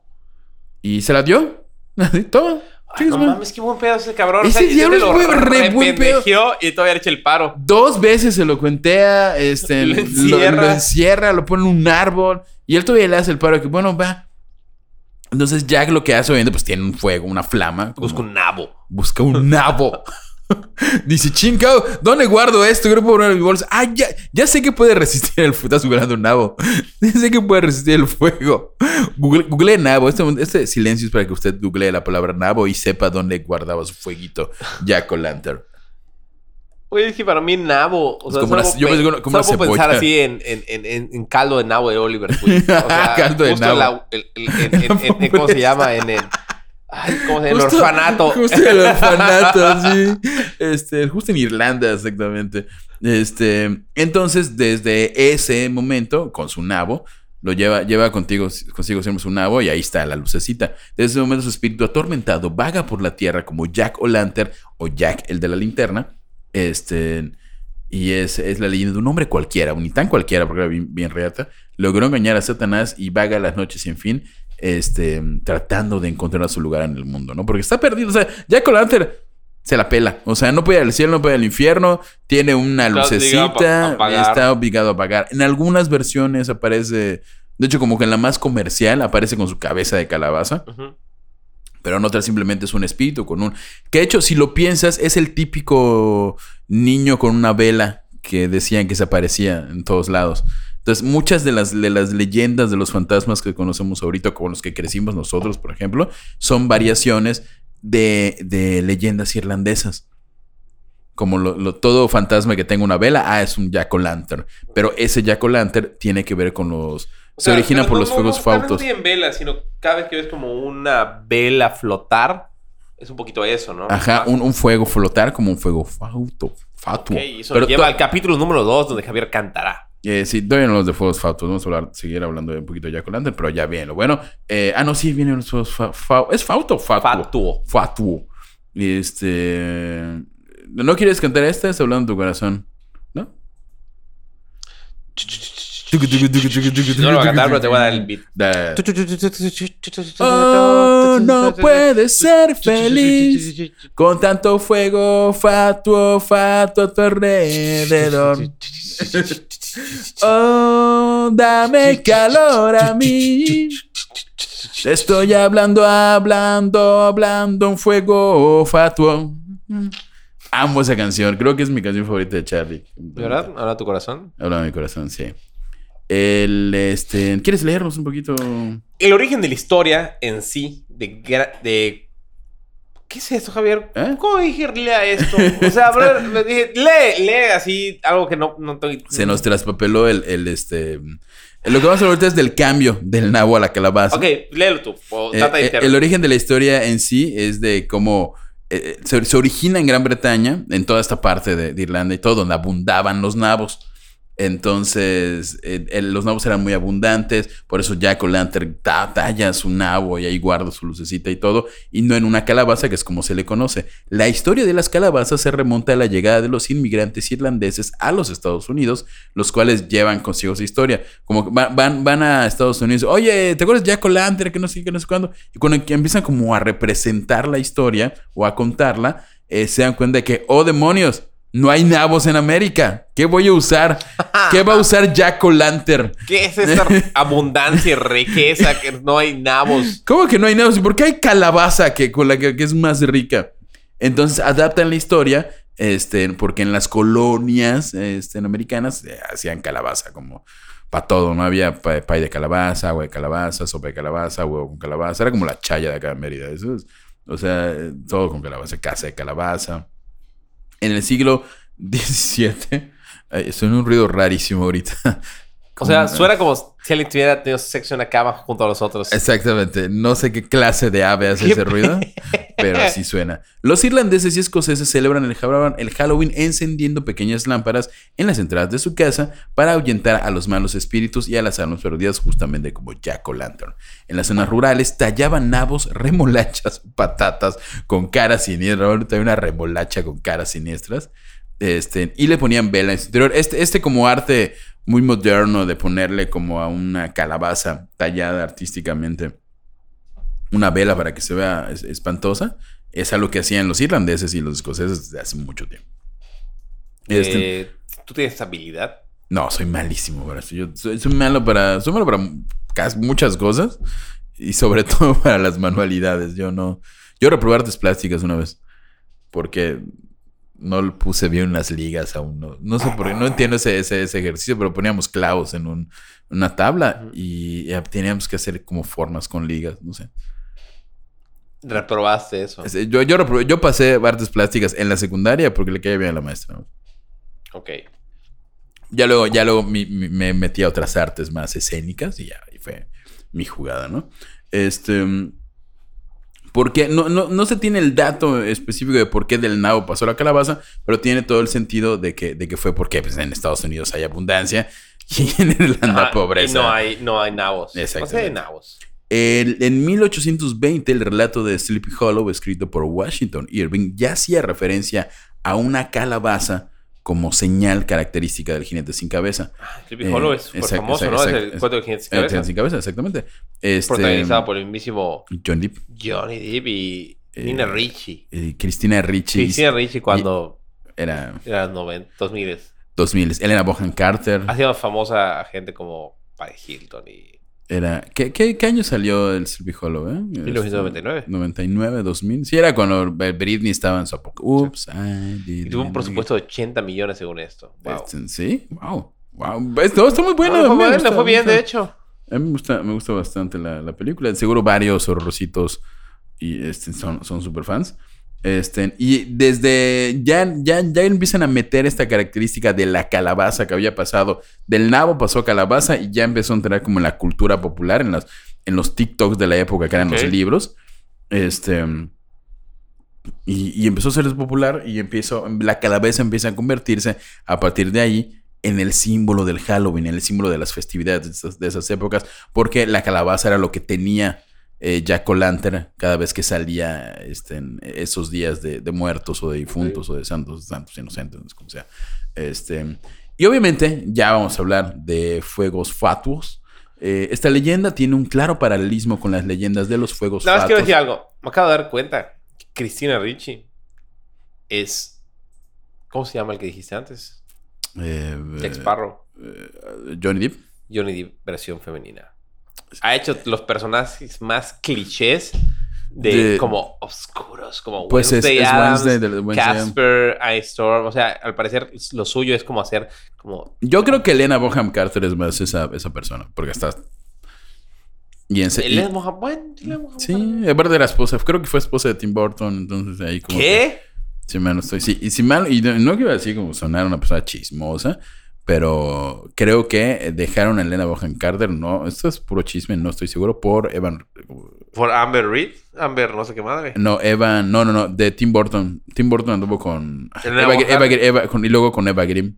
Y se la dio. Así, toma. Ay, no chingas, man. mames, qué buen pedo ese cabrón. Ese O sea, y diablo se es lo muy re buen pedo. rependejeó y todavía le echa el paro. Dos veces se lo cuentea, este, Lo lo, encierra. lo encierra, lo pone en un árbol y él todavía le hace el paro de que, bueno, va. Entonces Jack lo que hace, obviamente, pues tiene un fuego, una flama. como- Busca un nabo. Busca un nabo. Dice, chingao, ¿dónde guardo esto? Creo que puedo poner en mi bolsa. Ah, ya, ya sé que puede resistir el fuego. Estás googleando un nabo. Ya sé que puede resistir el fuego. Google, Google nabo. Este, este silencio es para que usted googlee la palabra nabo y sepa dónde guardaba su fueguito Jack-o'-lantern. Oye, es que para mí nabo... O sea, como una, yo me como solo puedo pensar así en, en, en, en caldo de nabo de Oliver Twist. O sea, caldo de nabo. El, el, el, en, en, en, ¿cómo se llama? En el... Ay, ¿cómo se llama? El orfanato. Justo en el orfanato, sí. Este, justo en Irlanda, exactamente. Este, entonces, desde ese momento, con su nabo, lo lleva, lleva contigo, consigo siempre su nabo y ahí está la lucecita. Desde ese momento, su espíritu atormentado vaga por la tierra como Jack-o'-lantern o Jack, el de la linterna. Este, y es, es la leyenda de un hombre cualquiera, ni tan cualquiera, porque era bien, bien reata. Logró engañar a Satanás y vaga las noches sin fin. Este, tratando de encontrar su lugar en el mundo, ¿no? Porque está perdido. O sea, Jack-o'-lantern se la pela. O sea, no puede ir al cielo, no puede ir al infierno. Tiene una lucecita. Está obligado a pagar. En algunas versiones aparece... De hecho, como que en la más comercial aparece con su cabeza de calabaza. Uh-huh. Pero en otras simplemente es un espíritu con un... Que de hecho, si lo piensas, es el típico niño con una vela que decían que se aparecía en todos lados. Entonces, muchas de las, de las leyendas de los fantasmas que conocemos ahorita, con los que crecimos nosotros, por ejemplo, son variaciones de, de leyendas irlandesas. Como lo, lo, todo fantasma que tenga una vela, ah, es un Jack-o'-lantern. Pero ese Jack-o'-lantern tiene que ver con los... O sea, se origina por no, los no, fuegos no, fautos. No tienen vela, sino cada vez que ves como una vela flotar, es un poquito eso, ¿no? Ajá, un, un fuego flotar como un fuego fauto. Fatuo. Ok, eso Pero lleva to- al capítulo número dos, donde Javier cantará. Eh, sí, todavía no los de fuegos fautos. Vamos a hablar, seguir hablando de un poquito de Jack-o'-lantern, pero ya bien, lo bueno. Eh, ah, no, sí, vienen los fuegos fa- fa- ¿Es fauto o fatuo? Fatuo. Fatuo. Este... ¿No quieres cantar esta? Está hablando tu corazón, ¿no? No lo voy a cantar, pero te voy a dar el beat. Da. Oh, no puedes ser feliz con tanto fuego fatuo, fatuo a tu alrededor. Oh, dame calor a mí. Estoy hablando, hablando, hablando un fuego fatuo. Amo esa canción. Creo que es mi canción favorita de Charlie. ¿De verdad? ¿Habla tu corazón? Habla mi corazón, sí. El, este... ¿Quieres leernos un poquito? El origen de la historia en sí, de... de... ¿Qué es esto, Javier? ¿Eh? ¿Cómo dije lea esto? O sea, bro, me dije, lee, lee así algo que no... no tengo... Se nos traspapeló el, el, este... Lo que vamos a hablar ahorita es del cambio del nabo a la calabaza. Ok, léelo tú. O trata eh, de el origen de la historia en sí es de cómo... Eh, se, se origina en Gran Bretaña, en toda esta parte de, de Irlanda y todo, donde abundaban los nabos. Entonces, eh, eh, los nabos eran muy abundantes, por eso Jack-o'-lantern ta- talla su nabo y ahí guarda su lucecita y todo, y no en una calabaza, que es como se le conoce. La historia de las calabazas se remonta a la llegada de los inmigrantes irlandeses a los Estados Unidos, los cuales llevan consigo su historia. Como van, van, van a Estados Unidos, oye, ¿te acuerdas de Jack-o'-lantern? Que no sé qué, no sé cuándo. Y cuando empiezan como a representar la historia o a contarla, eh, se dan cuenta de que, oh demonios, no hay nabos en América. ¿Qué voy a usar? ¿Qué va a usar Jack-o'-lantern? ¿Qué es esta abundancia y riqueza que no hay nabos? ¿Cómo que no hay nabos? ¿Y por qué hay calabaza que, con la que, que es más rica? Entonces adaptan la historia, este, porque en las colonias este, americanas eh, hacían calabaza como para todo. No había pay, pay de calabaza, agua de calabaza, sopa de calabaza, huevo con calabaza. Era como la chaya de acá en Mérida. Eso es, o sea, todo con calabaza, casa de calabaza. En el siglo diecisiete, eh, suena un ruido rarísimo ahorita. O sea, suena como si alguien tuviera tenido sexo en la cama junto a los otros. Exactamente. No sé qué clase de ave hace ese ruido, pero así suena. Los irlandeses y escoceses celebran el, el Halloween encendiendo pequeñas lámparas en las entradas de su casa para ahuyentar a los malos espíritus y a las almas perdidas, justamente como Jack-o'-lantern. En las zonas rurales tallaban nabos, remolachas, patatas con caras siniestras. Ahorita hay una remolacha con caras siniestras. Este, y le ponían vela en su interior. Este, este como arte muy moderno de ponerle como a una calabaza tallada artísticamente una vela para que se vea espantosa, es algo que hacían los irlandeses y los escoceses desde hace mucho tiempo. Este, eh, ¿Tú tienes habilidad? No, soy malísimo para eso. Yo soy, soy malo para, soy malo para muchas cosas y sobre todo para las manualidades. Yo no, yo reprobé artes plásticas una vez porque no le puse bien unas ligas aún. No, no sé por qué. No entiendo ese, ese, ese ejercicio, pero poníamos clavos en un, una tabla uh-huh. y ya teníamos que hacer como formas con ligas. No sé. Reprobaste eso. Yo, yo, reprobé, yo pasé artes plásticas en la secundaria porque le caía bien a la maestra, ¿no? Ok. Ya luego, ya luego mi, mi, me metí a otras artes más escénicas y ya y fue mi jugada, ¿no? Este... Porque no, no, no se tiene el dato específico de por qué del nabo pasó la calabaza, pero tiene todo el sentido de que, de que fue porque pues, en Estados Unidos hay abundancia y en Irlanda ah, pobreza. Y no hay, no hay nabos. Exactamente. No sé de nabos. El, en mil ochocientos veinte, el relato de Sleepy Hollow, escrito por Washington Irving, ya hacía referencia a una calabaza como señal característica del jinete sin cabeza. Ah, Sleepy Hollow eh, es súper famoso, ¿no? Exact, es el cuento del jinete sin cabeza. El jinete sin cabeza, exactamente. Este, protagonizado por el mismísimo John Depp. Johnny Depp y Nina eh, Ricci. Eh, Cristina Ricci. Cristina Ricci cuando... Era... Era noventa, dos mil. dos mil. Elena Bonham Carter. Ha sido famosa gente como Paris Hilton y... Era... ¿Qué, qué, qué año salió el Sleepy Hollow, eh? mil novecientos noventa y nueve. noventa y nueve, dos mil. Sí, era cuando Britney estaba en su época. Ups, I did. Y tuvo un presupuesto de ochenta millones según esto. Wow. Este, sí, wow. Wow. Esto está muy bueno. No, no, fue, fue bien, de hecho. A mí me gusta, me gusta bastante la, la película. Seguro varios horrorcitos y este, son, son super fans. Este, y desde ya, ya, ya empiezan a meter esta característica de la calabaza que había pasado. Del nabo pasó a calabaza y ya empezó a entrar como en la cultura popular, en, las, en los TikToks de la época que eran okay. los libros. Este, y, y empezó a ser popular y empezó, la calabaza empieza a convertirse a partir de ahí en el símbolo del Halloween, en el símbolo de las festividades de esas, de esas épocas, porque la calabaza era lo que tenía eh, Jack O'Lantern cada vez que salía este, en esos días de, de muertos o de difuntos sí. o de santos, santos inocentes, como sea. Este, y obviamente ya vamos a hablar de fuegos fatuos. Eh, esta leyenda tiene un claro paralelismo con las leyendas de los fuegos Nada fatuos. más quiero decir algo. Me acabo de dar cuenta que Cristina Ricci es... ¿Cómo se llama el que dijiste antes? Eh, Jack Sparrow. Eh, Johnny Depp. Johnny Depp, versión femenina. Ha hecho los personajes más clichés de, de como oscuros, como pues Wednesday es, es Addams, Wednesday de Wednesday Casper, Ice Storm. O sea, al parecer lo suyo es como hacer como... Yo creo que Elena Bonham Carter es más esa, esa persona, porque está... Y en se... Elena Bonham... Bueno, Elena Bonham sí, aparte era esposa, creo que fue esposa de Tim Burton, entonces ahí como... ¿Qué? Que, si mal no estoy... Sí, y si mal... Y no, no quiero decir como sonar una persona chismosa... Pero creo que dejaron a Elena Bonham Carter, no, esto es puro chisme, no estoy seguro, por Evan... ¿Por Amber Reed? Amber, no sé qué madre. No, Evan, no, no, no, de Tim Burton. Tim Burton anduvo con... Eva, Eva, Eva, Eva, con y luego con Eva Green.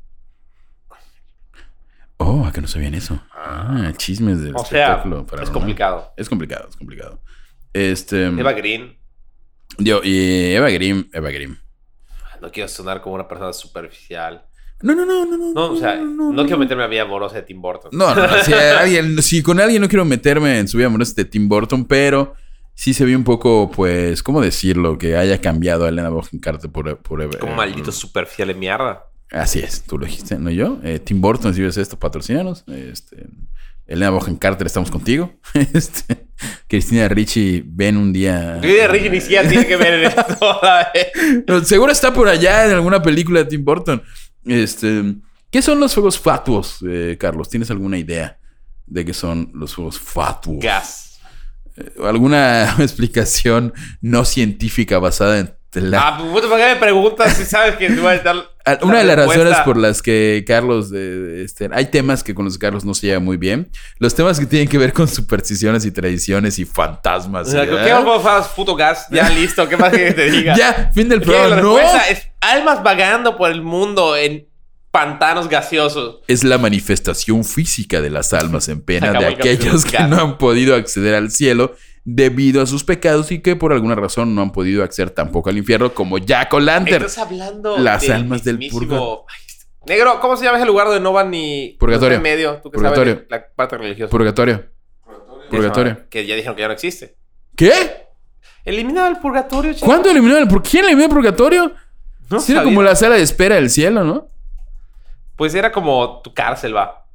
Oh, ¿a que no sabían eso? Ah, chismes del o espectáculo. Sea, para es complicado. Es complicado, es complicado. Este... Eva Green. Yo, y Eva Green, Eva Green. No quiero sonar como una persona superficial. No, no, no, no, no. No, o sea, no, no, no, no quiero meterme a la vida amorosa de Tim Burton. No, no, no si, alguien, si con alguien no quiero meterme en su vida amorosa de Tim Burton, pero sí se ve un poco, pues, ¿cómo decirlo? Que haya cambiado a Elena Bonham Carter por... por como eh, maldito superficial en mierda. Así es, tú lo dijiste, no yo. Eh, Tim Burton, si ves esto, patrocínanos. Este, Elena Bonham Carter, estamos contigo. Este, Cristina Ricci, ven un día... Cristina Ricci ni siquiera tiene que ver en esto. No, seguro está por allá en alguna película de Tim Burton. Este, ¿qué son los fuegos fatuos, eh, Carlos? ¿Tienes alguna idea de qué son los fuegos fatuos? Gas. Eh, ¿Alguna explicación no científica basada en la... Ah, pues ¿por qué me preguntas si sabes que te voy a dar la Una de las respuesta? Razones por las que Carlos... Eh, este, hay temas que con los que Carlos no se lleva muy bien. Los temas que tienen que ver con supersticiones y tradiciones y fantasmas. O sea, ¿eh? ¿qué vamos a hacer? Puto gas. Ya, listo. ¿Qué más quieres que te diga? Ya, fin del ¿Qué? programa. La ¡No! respuesta es almas vagando por el mundo en pantanos gaseosos. Es la manifestación física de las almas en pena de aquellos que no han podido acceder al cielo debido a sus pecados y que por alguna razón no han podido acceder tampoco al infierno, como Jack O'Lantern. Estás hablando las del almas del mismísimo... purgatorio. Negro, ¿cómo se llama ese lugar donde no van ni... Purgatorio. En medio? ¿Tú que Purgatorio. sabes la parte religiosa? Purgatorio. Purgatorio. Purgatorio. Que ya dijeron que ya no existe. ¿Qué? Eliminado el purgatorio, chico. ¿Cuándo eliminaron el purgatorio? ¿Quién eliminó el purgatorio? No sí, era como la sala de espera del cielo, ¿no? Pues era como tu cárcel, va.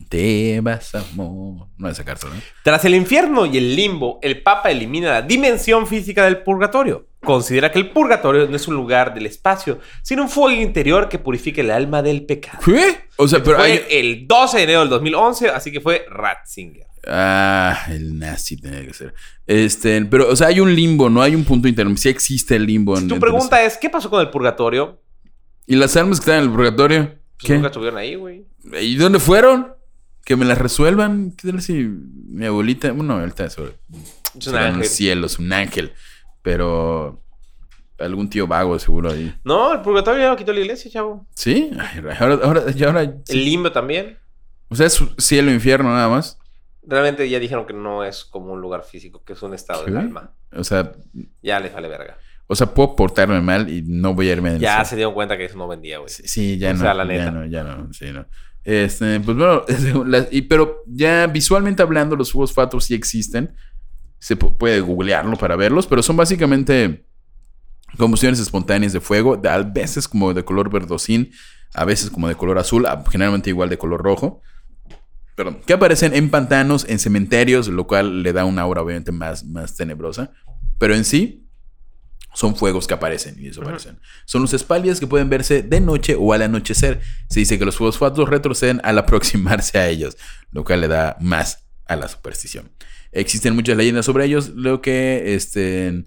Te vas, amor. No es esa carta, ¿no? Tras el infierno y el limbo, el Papa elimina la dimensión física del purgatorio. Considera que el purgatorio no es un lugar del espacio, sino un fuego interior que purifique el alma del pecado. ¿Qué? O sea, pero fue hay... el doce de enero del dos mil once, así que fue Ratzinger. Ah, el nazi tenía que ser. Este, pero, o sea, hay un limbo, no hay un punto interno. Sí existe el limbo. Si tu pregunta es, ¿qué pasó con el purgatorio? ¿Y las almas que están en el purgatorio? Pues ¿qué? Nunca estuvieron ahí, güey. ¿Y dónde fueron? Que me las resuelvan. ¿Qué tal si mi abuelita... Bueno, ahorita sobre... Es un ángel. En los cielos, un ángel. Pero... algún tío vago seguro ahí. No, el purgatorio ya lo quitó la iglesia, chavo. ¿Sí? Ay, ahora... ahora, ya ahora sí. El limbo también. O sea, es cielo e infierno nada más. Realmente ya dijeron que no es como un lugar físico, que es un estado ¿Sí? del alma. O sea... Ya les vale verga. O sea, puedo portarme mal y no voy a irme en el Ya cielo. se dieron cuenta que eso no vendía, güey. Sí, sí, ya O no. sea, la neta. Ya no, ya no. Sí, no. Este, pues bueno, las, y, pero ya visualmente hablando, los fuegos fatuos sí existen. Se pu- puede googlearlo para verlos, pero son básicamente combustiones espontáneas de fuego, a veces como de color verdosín, a veces como de color azul, generalmente igual de color rojo. Perdón, que aparecen en pantanos, en cementerios, lo cual le da una aura obviamente más, más tenebrosa. Pero en sí, son fuegos que aparecen y desaparecen. Uh-huh. Son luces pálidas que pueden verse de noche o al anochecer. Se dice que los fuegos fatuos retroceden al aproximarse a ellos, lo cual le da más a la superstición. Existen muchas leyendas sobre ellos, lo que este,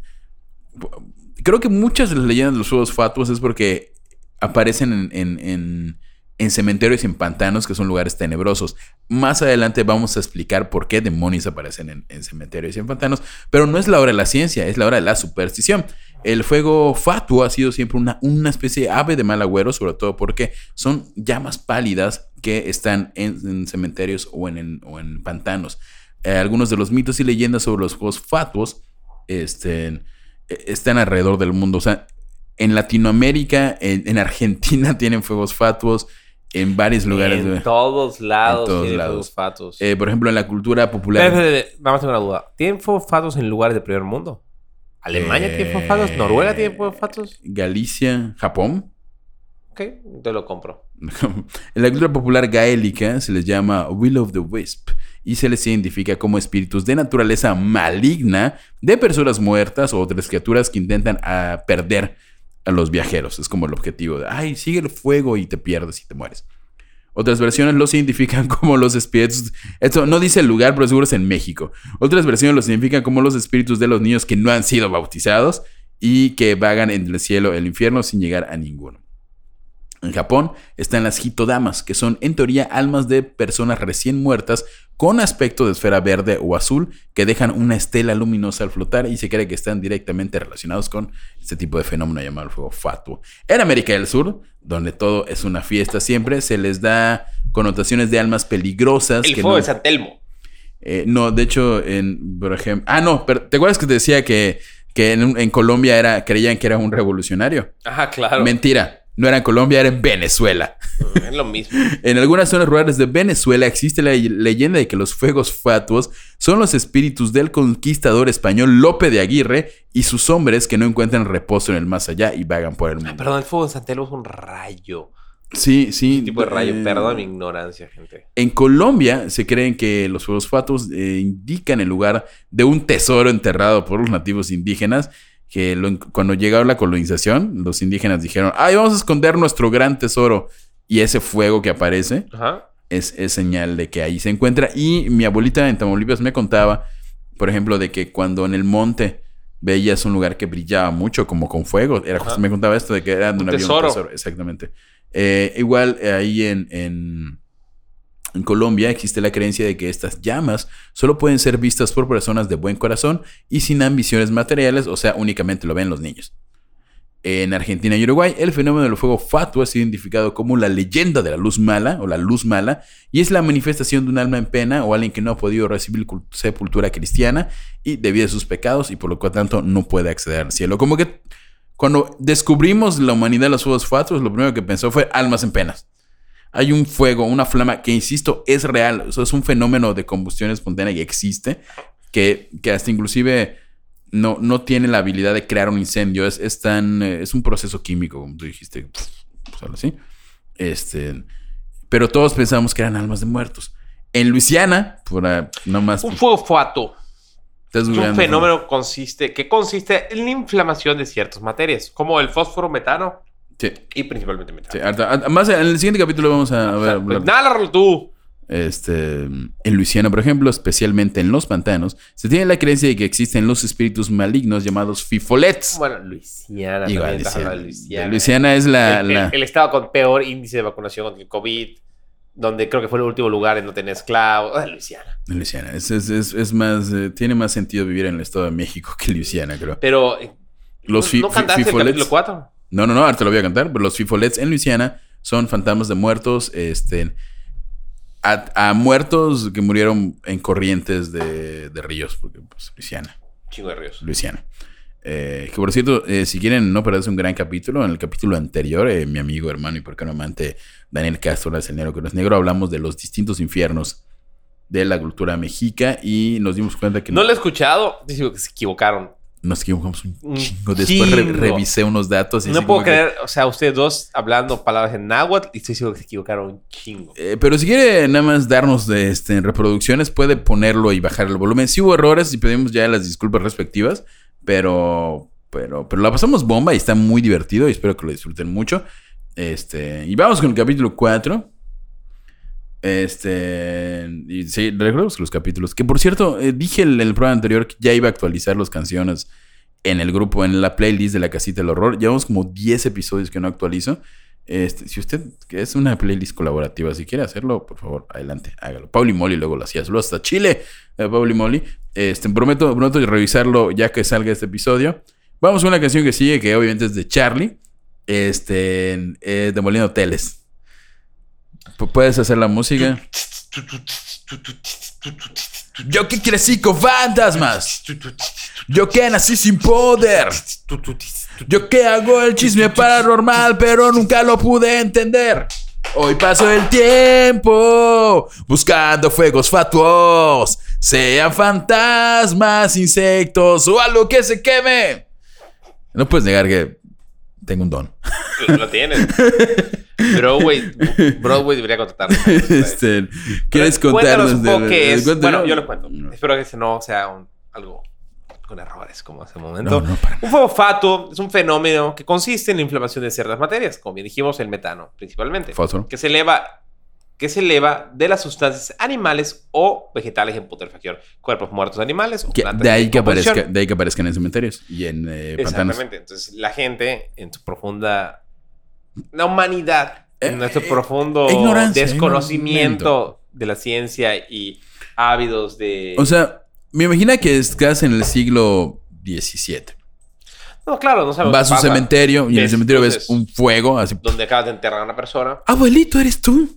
creo que muchas de las leyendas de los fuegos fatuos es porque aparecen en, en, en, en cementerios y en pantanos, que son lugares tenebrosos. Más adelante vamos a explicar por qué demonios aparecen en, en cementerios y en pantanos, pero no es la hora de la ciencia, es la hora de la superstición. El fuego fatuo ha sido siempre una, una especie de ave de mal agüero, sobre todo porque son llamas pálidas que están en, en cementerios o en, en, o en pantanos. Eh, algunos de los mitos y leyendas sobre los fuegos fatuos este, están alrededor del mundo. O sea, en Latinoamérica, en, en Argentina tienen fuegos fatuos, en varios lugares. En todos lados en todos tienen lados. fuegos fatuos. Eh, por ejemplo, en la cultura popular. Espera, espera, espera. Vamos a tener una duda. ¿Tienen fuegos fatuos en lugares del primer mundo? ¿Alemania eh, tiene fuegos fatuos? ¿Noruega tiene fuegos fatuos? Galicia, Japón. Ok, te lo compro. En la cultura popular gaélica se les llama Will of the Wisp y se les identifica como espíritus de naturaleza maligna de personas muertas o otras criaturas que intentan a perder a los viajeros. Es como el objetivo de, ay, sigue el fuego y te pierdes y te mueres. Otras versiones los identifican como los espíritus... Esto no dice el lugar, pero seguro es en México. Otras versiones los identifican como los espíritus de los niños que no han sido bautizados y que vagan entre el cielo y el infierno sin llegar a ninguno. En Japón están las hitodamas, que son en teoría almas de personas recién muertas con aspecto de esfera verde o azul que dejan una estela luminosa al flotar y se cree que están directamente relacionados con este tipo de fenómeno llamado el fuego fatuo. En América del Sur, donde todo es una fiesta siempre, se les da connotaciones de almas peligrosas. El que fuego no, de San Telmo. Eh, no, de hecho, en, por ejemplo... Ah, no, pero ¿te acuerdas que te decía que, que en, en Colombia era, creían que era un revolucionario? Ajá, claro. Mentira. No era en Colombia, era en Venezuela. Es lo mismo. En algunas zonas rurales de Venezuela existe la leyenda de que los fuegos fatuos son los espíritus del conquistador español Lope de Aguirre y sus hombres que no encuentran reposo en el más allá y vagan por el mundo. Ah, perdón, el fuego de San Telmo es un rayo. Sí, sí. Un tipo de rayo. Eh, Perdón mi ignorancia, gente. En Colombia se creen que los fuegos fatuos eh, indican el lugar de un tesoro enterrado por los nativos indígenas. Que lo, cuando llegaron la colonización, los indígenas dijeron, ay, vamos a esconder nuestro gran tesoro. Y ese fuego que aparece Ajá. es, es señal de que ahí se encuentra. Y mi abuelita en Tamaulipas me contaba, por ejemplo, de que cuando en el monte veías un lugar que brillaba mucho, como con fuego, era justo, me contaba esto de que era donde un había tesoro. un tesoro. Exactamente. Eh, igual eh, ahí en... en En Colombia existe la creencia de que estas llamas solo pueden ser vistas por personas de buen corazón y sin ambiciones materiales, o sea, únicamente lo ven los niños. En Argentina y Uruguay, el fenómeno del fuego fatuo es identificado como la leyenda de la luz mala o la luz mala y es la manifestación de un alma en pena o alguien que no ha podido recibir sepultura cristiana y debido a sus pecados y por lo tanto no puede acceder al cielo. Como que cuando descubrimos la humanidad de los fuegos fatuos, lo primero que pensó fue almas en penas. Hay un fuego, una flama que, insisto, es real. Eso es un fenómeno de combustión espontánea que existe, que, que hasta inclusive no, no tiene la habilidad de crear un incendio. Es, es, tan, es un proceso químico, como tú dijiste. Pues algo así. Este, pero todos pensamos que eran almas de muertos. En Luisiana, por uh, no más. Un fuego fatuo. Es un fenómeno consiste, que consiste en la inflamación de ciertas materias, como el fósforo, metano sí. y principalmente metano. Sí, además, en el siguiente capítulo vamos a ver. O sea, pues, nárralo tú. Este, en Luisiana, por ejemplo, especialmente en los pantanos, se tiene la creencia de que existen los espíritus malignos llamados fifolets. Bueno, Luisiana. Igual, también Luisiana. De Luisiana. Luisiana es la el, la... El, el estado con peor índice de vacunación contra el COVID, donde creo que fue el último lugar en no tener esclavos. Ah, Luisiana. Luisiana. Es, es, es, es más... Eh, tiene más sentido vivir en el estado de México que Luisiana, creo. Pero... Los fi- ¿No cantaste fifolets? el capítulo cuatro? No, no, no. Ahora te lo voy a cantar. Pero los fifolets en Luisiana son fantasmas de muertos. Este... A, a muertos que murieron en corrientes de, de ríos. Porque, pues, Luisiana. Chingo de ríos. Luisiana. Eh, que por cierto, eh, si quieren no perderse un gran capítulo, en el capítulo anterior, eh, mi amigo, hermano y por qué no amante Daniel Castro, el negro que no es negro, hablamos de los distintos infiernos de la cultura mexica y nos dimos cuenta que no, no lo he escuchado, digo que se equivocaron. Nos equivocamos un Un chingo. Después re- revisé unos datos. Y no así puedo como que- creer, o sea, ustedes dos hablando palabras en náhuatl y estoy seguro que se equivocaron un chingo. Eh, pero si quiere nada más darnos de, este, en reproducciones, puede ponerlo y bajar el volumen. Sí hubo errores y pedimos ya las disculpas respectivas, pero, pero, pero la pasamos bomba y está muy divertido y espero que lo disfruten mucho. Este, y vamos con el capítulo cuatro. Este, y sí, recordemos los capítulos. Que por cierto, eh, dije en el programa anterior que ya iba a actualizar las canciones en el grupo, en la playlist de la Casita del Horror. Llevamos como diez episodios que no actualizo. Este, si usted, que es una playlist colaborativa, si quiere hacerlo, por favor, adelante, hágalo. Pauli Moli luego lo hacía. Saludos hasta Chile, eh, Pauli Moli. Este, prometo, prometo revisarlo ya que salga este episodio. Vamos a una canción que sigue, que obviamente es de Charlie. Este, eh, Demoliendo Hoteles. ¿Puedes hacer la música? Yo que crecí con fantasmas. Yo que nací sin poder. Yo que hago el chisme paranormal, pero nunca lo pude entender. Hoy paso el tiempo buscando fuegos fatuos, sean fantasmas, insectos o algo que se queme. No puedes negar que tengo un don. Lo tienes. Broadway, Broadway debería contratarnos. Este, ¿quieres contarnos un poco de, qué de, es? de, Bueno, no, yo lo cuento. no. Espero que ese no sea un, algo con errores como hace un momento. No, no, para un fuego fatuo es un fenómeno que consiste en la inflamación de ciertas materias, como bien dijimos, el metano principalmente, Fósforo. que se eleva que se eleva de las sustancias animales o vegetales en putrefacción, cuerpos muertos de animales o Que- plantas de, en ahí que descomposición. aparezca, de ahí que aparezcan en cementerios y en eh, pantanos. Exactamente. Entonces, la gente, en su profunda... La humanidad, en Eh, nuestro eh, profundo ignorancia, desconocimiento ignoramiento. de la ciencia y ávidos de... O sea, me imagina que estás en el siglo diecisiete. no, claro, no sabes Vas a un qué pasa. cementerio y en el Ves cementerio ves luces un fuego así. donde acabas de enterrar a una persona. Abuelito, ¿eres tú?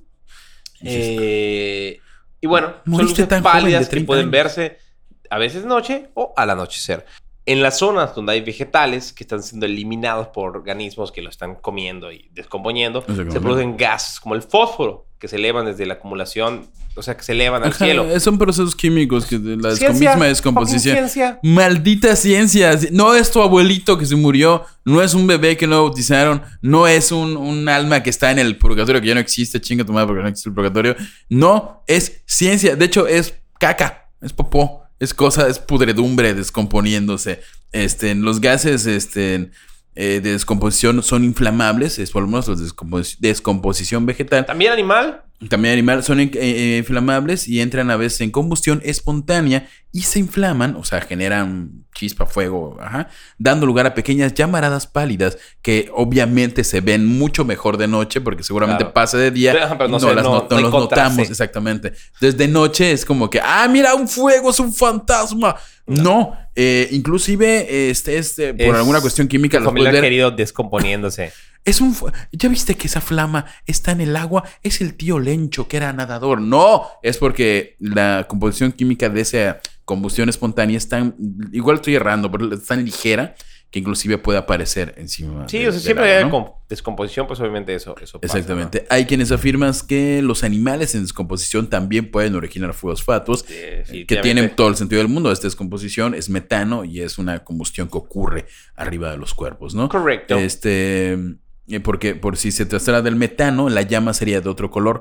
Eh, y bueno, son Moriste luces tan joven, de pálidas que treinta pueden años. verse a veces de noche o al anochecer. En las zonas donde hay vegetales que están siendo eliminados por organismos que lo están comiendo y descomponiendo, Exactamente. se producen gases como el fósforo que se elevan desde la acumulación, o sea, que se elevan al Ajá, cielo. son procesos químicos que de la Ciencia, misma descomposición. fucking ciencia. Maldita ciencia. No es tu abuelito que se murió. No es un bebé que no bautizaron. No es un, un alma que está en el purgatorio que ya no existe. Chinga tu madre porque no existe el purgatorio. No, es ciencia. De hecho, es caca. Es popó. Es cosa, es pudredumbre descomponiéndose. Este, los gases este, eh, de descomposición son inflamables. Es por lo menos los de descompos- descomposición vegetal. También animal. También animales son eh, eh, inflamables y entran a veces en combustión espontánea y se inflaman, o sea, generan chispa, fuego, ajá, dando lugar a pequeñas llamaradas pálidas que obviamente se ven mucho mejor de noche porque seguramente Claro. pasa de día Pero, pero y no no, sé, las no- not- no hay los contraste. notamos exactamente. Desde noche es como que, ah, mira, un fuego, es un fantasma. No, eh, inclusive este, este, por Es alguna cuestión química tu los puedes familiar ver. querido descomponiéndose. Es un... fu- ¿Ya viste que esa flama está en el agua? Es el tío Lencho que era nadador. No, es porque la composición química de esa combustión espontánea es tan... Igual estoy errando, pero es tan ligera que inclusive puede aparecer encima. Sí, de- o sea, del siempre agua, hay ¿no? com- descomposición, pues obviamente eso, eso pasa, Exactamente. Hay quienes afirman que los animales en descomposición también pueden originar fuegos fatuos, ¿no? que Definitivamente. tienen todo el sentido del mundo. Esta descomposición es metano y es una combustión que ocurre arriba de los cuerpos, ¿no? Correcto. Este, eh, porque por si se tratara del metano, la llama sería de otro color.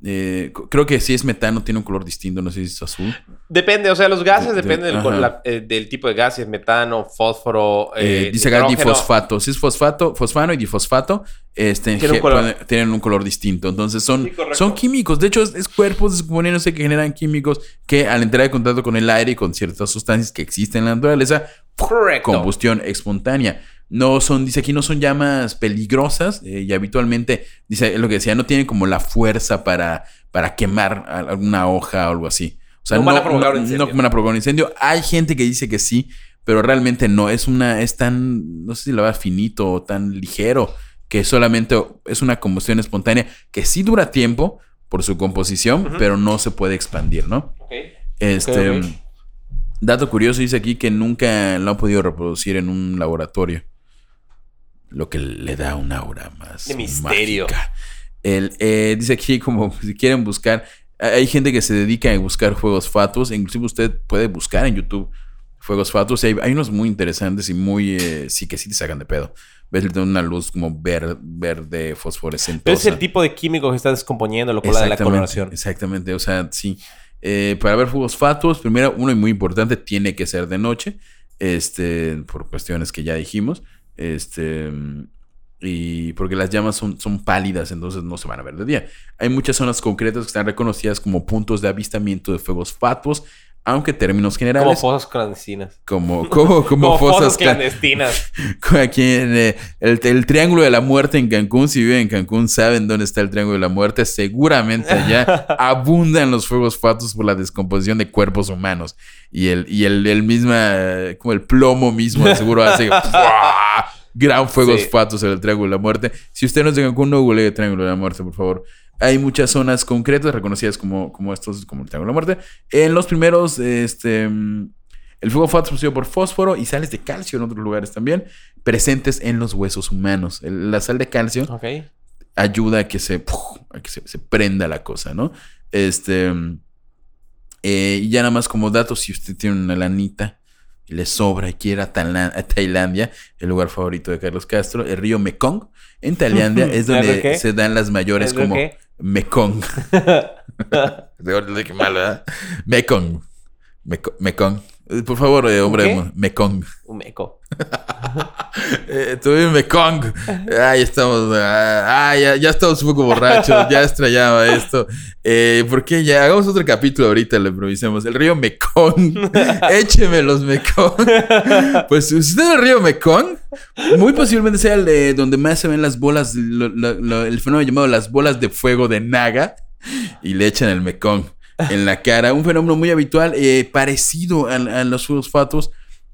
Eh, creo que si es metano tiene un color distinto, no sé si es azul. Depende, o sea, los gases De- de- dependen del, ajá. la- eh, del tipo de gases, metano, fósforo, eh, Eh, dice acá nitrógeno. difosfato. Si es fosfato, fosfano y difosfato, este, Tiene un ge- color. pueden- tienen un color distinto. Entonces son, Sí, correcto. son químicos. De hecho, es, es cuerpos descomponiéndose que generan químicos que al entrar en contacto con el aire y con ciertas sustancias que existen en la naturaleza, Correcto. combustión espontánea. No son, dice aquí, no son llamas peligrosas eh, y habitualmente, dice lo que decía, no tienen como la fuerza para, para quemar a- alguna hoja o algo así. O sea, No no, van a provocar un no- incendio. no van a provocar un incendio. Hay gente que dice que sí, pero realmente no. Es una, es tan, no sé si la va finito o tan ligero que solamente es una combustión espontánea que sí dura tiempo por su composición, Ujú. pero no se puede expandir, ¿no? Ok. Este, Ok, ok. dato curioso dice aquí que nunca lo han podido reproducir en un laboratorio. Lo que le da un aura más De misterio. mágica. El, eh, dice aquí como si quieren buscar, hay gente que se dedica a buscar fuegos fatuos, e inclusive usted puede buscar en YouTube fuegos fatuos. Hay, hay unos muy interesantes y muy, eh, sí que sí te sacan de pedo. Ves una luz como ver- verde fosforescente. Pero es el tipo de químico que está descomponiendo, lo cual de la coloración. Exactamente, o sea, sí. Eh, para ver fuegos fatuos, primero, uno y muy importante, tiene que ser de noche, este, por cuestiones que ya dijimos, este, y porque las llamas son, son pálidas, entonces no se van a ver de día. Hay muchas zonas concretas que están reconocidas como puntos de avistamiento de fuegos fatuos, aunque en términos Como generales, fosas clandestinas. como, como, como, Como fosas fosas cla- clandestinas. Aquí en eh, el, el Triángulo de la Muerte en Cancún, si viven en Cancún, saben dónde está el Triángulo de la Muerte. Seguramente allá abundan los fuegos fatuos por la descomposición de cuerpos humanos. Y el, y el, el misma, eh, como el plomo mismo, seguro hace ¡fua! Gran fuegos Sí. fatuos en el Triángulo de la Muerte. Si usted no es de Cancún, no googlee el Triángulo de la Muerte, por favor. Hay muchas zonas concretas reconocidas como, como estos, como el Triángulo de la Muerte. En los primeros, este... el fuego fatuo es producido por fósforo y sales de calcio en otros lugares también, presentes en los huesos humanos. El- la sal de calcio Ok. ayuda a que se, ¡puf! a que se, se prenda la cosa, ¿no? Este, eh, y ya nada más como dato, si usted tiene una lanita y le sobra y quiere ir a, Tailan- a Tailandia, el lugar favorito de Carlos Castro, el río Mekong, en Tailandia es ¿El donde qué? se dan las mayores ¿El río como qué? Mekong. De qué mal, ¿verdad? Mekong. Meko- Mekong. Eh, Por favor, eh, hombre, ¿Qué? de mu- Mekong. Un meco. Eh, tuve un Mekong. Ay, estamos. ah, ah, ya, ya estamos un poco borrachos. Ya extrañaba esto. Eh, ¿Por qué ya? Hagamos otro capítulo ahorita, lo improvisemos. El río Mekong. Écheme los Mekong. Pues si usted el río Mekong, muy posiblemente sea el de donde más se ven las bolas, lo- lo- lo- el fenómeno llamado las bolas de fuego de Naga. Y le echan el Mekong en la cara. Un fenómeno muy habitual, eh, parecido a, a los fuegos fatuos.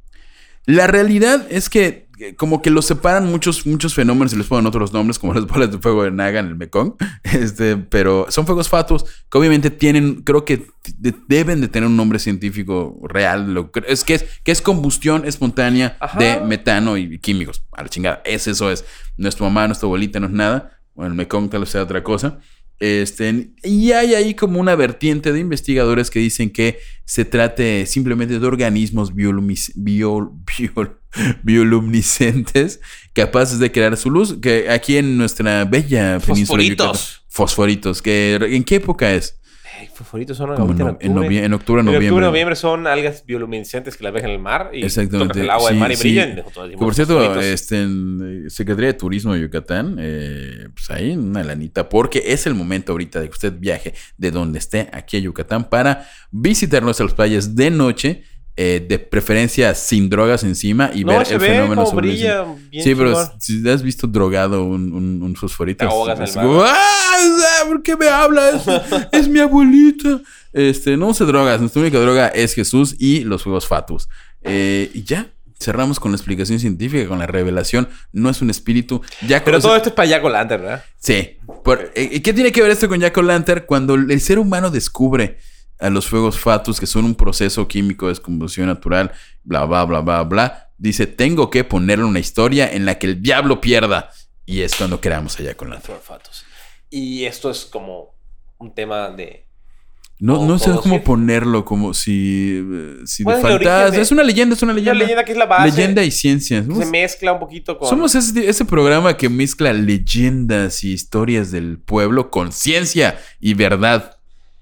La realidad es que eh, como que los separan muchos, muchos fenómenos y les ponen otros nombres, como las bolas de fuego de Naga en el Mekong. Este, pero son fuegos fatuos que obviamente tienen, creo que de- deben de tener un nombre científico real. Lo, es que es que es combustión espontánea Ajá. de metano y químicos. A la chingada. Es eso es. No es tu mamá, no es tu abuelita, no es nada. Bueno, el Mekong tal vez sea otra cosa. Este, y hay ahí como una vertiente de investigadores que dicen que se trate simplemente de organismos biolumis- bio- bio- bioluminescentes capaces de crear su luz, que aquí en nuestra bella península de Yucatán- Fosforitos. Fosforitos, que ¿en qué época es? Ey, fosforitos son Como en, ahorita no- en novie- en octubre, En noviembre. octubre, noviembre son algas bioluminescentes que las ves en el mar y Exactamente. tocas el agua del Sí, mar y sí. brillan. Que por cierto, Fosforitos. este, en eh, Secretaría de Turismo de Yucatán, eh, pues ahí una lanita, porque es el momento ahorita de que usted viaje de donde esté aquí a Yucatán para visitar nuestras playas de noche, eh, de preferencia sin drogas encima y No, ver se el ve fenómeno como sobre brilla bien Sí, pero chingón. si has visto drogado un, un, un fosforito, Te ahogas es en el como, mar. ¡ah! ¿Por qué me hablas? Es mi abuelita. Este, no se drogas. Nuestra única droga es Jesús y los fuegos fatuos. Eh, y ya. Cerramos con la explicación científica, con la revelación. No es un espíritu. Jack Pero o sea, todo esto es para Jack O'Lantern, ¿verdad? Sí. Por- eh, ¿Qué tiene que ver esto con Jack O'Lantern? Cuando el ser humano descubre a los fuegos fatuos, que son un proceso químico de descomposición natural, bla, bla, bla, bla, bla, dice, tengo que ponerle una historia en la que el diablo pierda. Y es cuando creamos a Jack O'Lantern. Fosfatos. Y esto es como un tema de No, no sé cómo decir. ponerlo, como si... si ¿Cuál de es el origen fantasmas. de- Es una leyenda, es una Una leyenda. leyenda que es la base. Leyenda y ciencia. Que Somos, se mezcla un poquito con... somos ese, ese programa que mezcla leyendas y historias del pueblo con ciencia y verdad.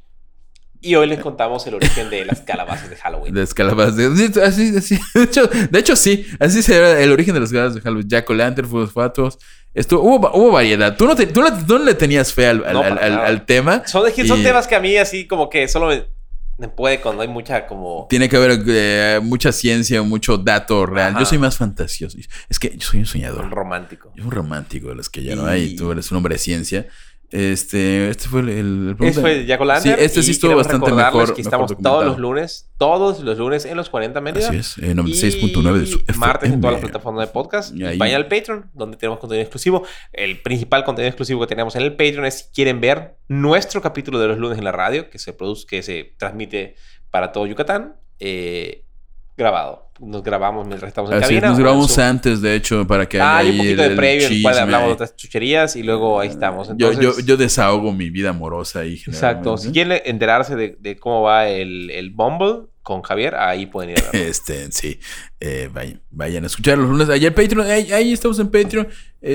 Y hoy les contamos el origen de las calabazas de Halloween. De las calabazas. De- Así, así. De hecho, de hecho, sí. Así se llama el origen de las calabazas de Halloween. Jack-o'-lantern, fuegos fatuos. Esto, hubo, hubo variedad. Tú no, te, tú, no, tú no le tenías fe al, al, No, al, para al, nada. al tema. Son, es que son y temas que a mí así como que solo me, me puede cuando hay mucha como... Tiene que haber eh, mucha ciencia, mucho dato real. Ajá. Yo soy más fantasioso. Es que yo soy un soñador. romántico. Yo soy un romántico de los que ya no Y- hay. Tú eres un hombre de ciencia. Este, este fue el, el, el Ese fue Jack-o'-lantern. Sí, este sí y estuvo queremos bastante recordarles mejor. que mejor estamos documentado. todos los lunes, todos los lunes en los cuarenta Mérida. Así es, eh, noventa y seis punto nueve de su Y martes en todas las F M. plataformas de podcast. Y ahí- Vayan al Patreon, donde tenemos contenido exclusivo. El principal contenido exclusivo que tenemos en el Patreon es si quieren ver nuestro capítulo de los lunes en la radio, que se produce, que se transmite para todo Yucatán, eh, grabado. Nos grabamos mientras estamos en Así es, cabina. nos o en grabamos Zoom. antes, de hecho, para que Ah, haya y un ahí poquito el- de el previo en el cual chisme. hablamos de otras chucherías y luego ahí estamos. Yo, Entonces, yo, yo desahogo mi vida amorosa ahí. exacto. Si quieren enterarse de, de cómo va el, el Bumble con Javier, ahí pueden ir a verlo. Este, sí. Eh, vayan, vayan a escuchar los lunes. Allá en Patreon, ahí, ahí estamos en Patreon.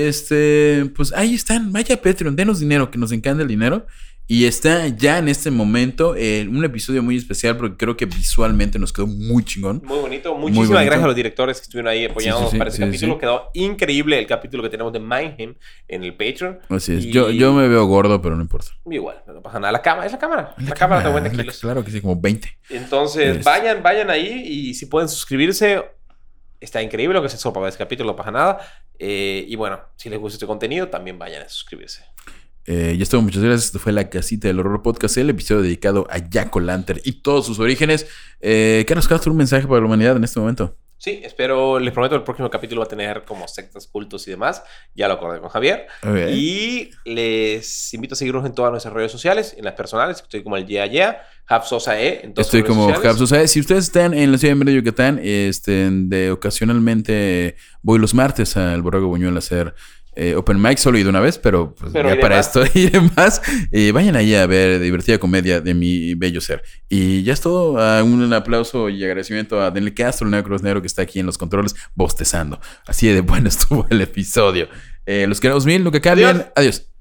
Este, pues ahí están. Vaya a Patreon, denos dinero, que nos encanta el dinero. Y está ya en este momento eh, un episodio muy especial porque creo que visualmente nos quedó muy chingón. Muy bonito. Muy Muchísimas bonito. gracias a los directores que estuvieron ahí apoyándonos Sí, sí, sí, para ese sí, capítulo. sí. Quedó increíble el capítulo que tenemos de Mindham en el Patreon. Así es. Y- Yo, yo me veo gordo, pero no importa. Igual, no pasa nada. La cámara, es la cámara. La, La cámara de cámara, buena la- kilos. Claro que sí, como veinte. Entonces, Es- vayan, vayan ahí y si pueden suscribirse, está increíble lo que se sopa para ese capítulo, no pasa nada. Eh, y bueno, si les gusta este contenido, también vayan a suscribirse. Eh, ya estuvo, muchas gracias. Esto fue La Casita del Horror Podcast, el episodio dedicado a Jack-o'-lantern y todos sus orígenes. Eh, Carlos Castro, un mensaje para la humanidad en este momento. Sí, espero, les prometo, el próximo capítulo va a tener como sectas, cultos y demás. Ya lo acordé con Javier. Ok. Y les invito a seguirnos en todas nuestras redes sociales, en las personales. Estoy como el Yeah Yeah, Hapsosae. En todas Estoy sus redes como sociales. Habs. O sea, si ustedes están en la ciudad de Mérida, Yucatán, este, de ocasionalmente voy los martes al Borrego Buñuel a hacer eh, open mic. Solo he ido una vez, pero, pues, Pero ya iré para más. esto iré más. Eh, vayan ahí a ver divertida comedia de mi bello ser. Y ya es todo. Ah, un aplauso y agradecimiento a Daniel Castro, el negro Cruz Negro, que está aquí en los controles bostezando. Así de bueno estuvo el episodio. Eh, los queremos mil, lo que cambien. Adiós. Adiós.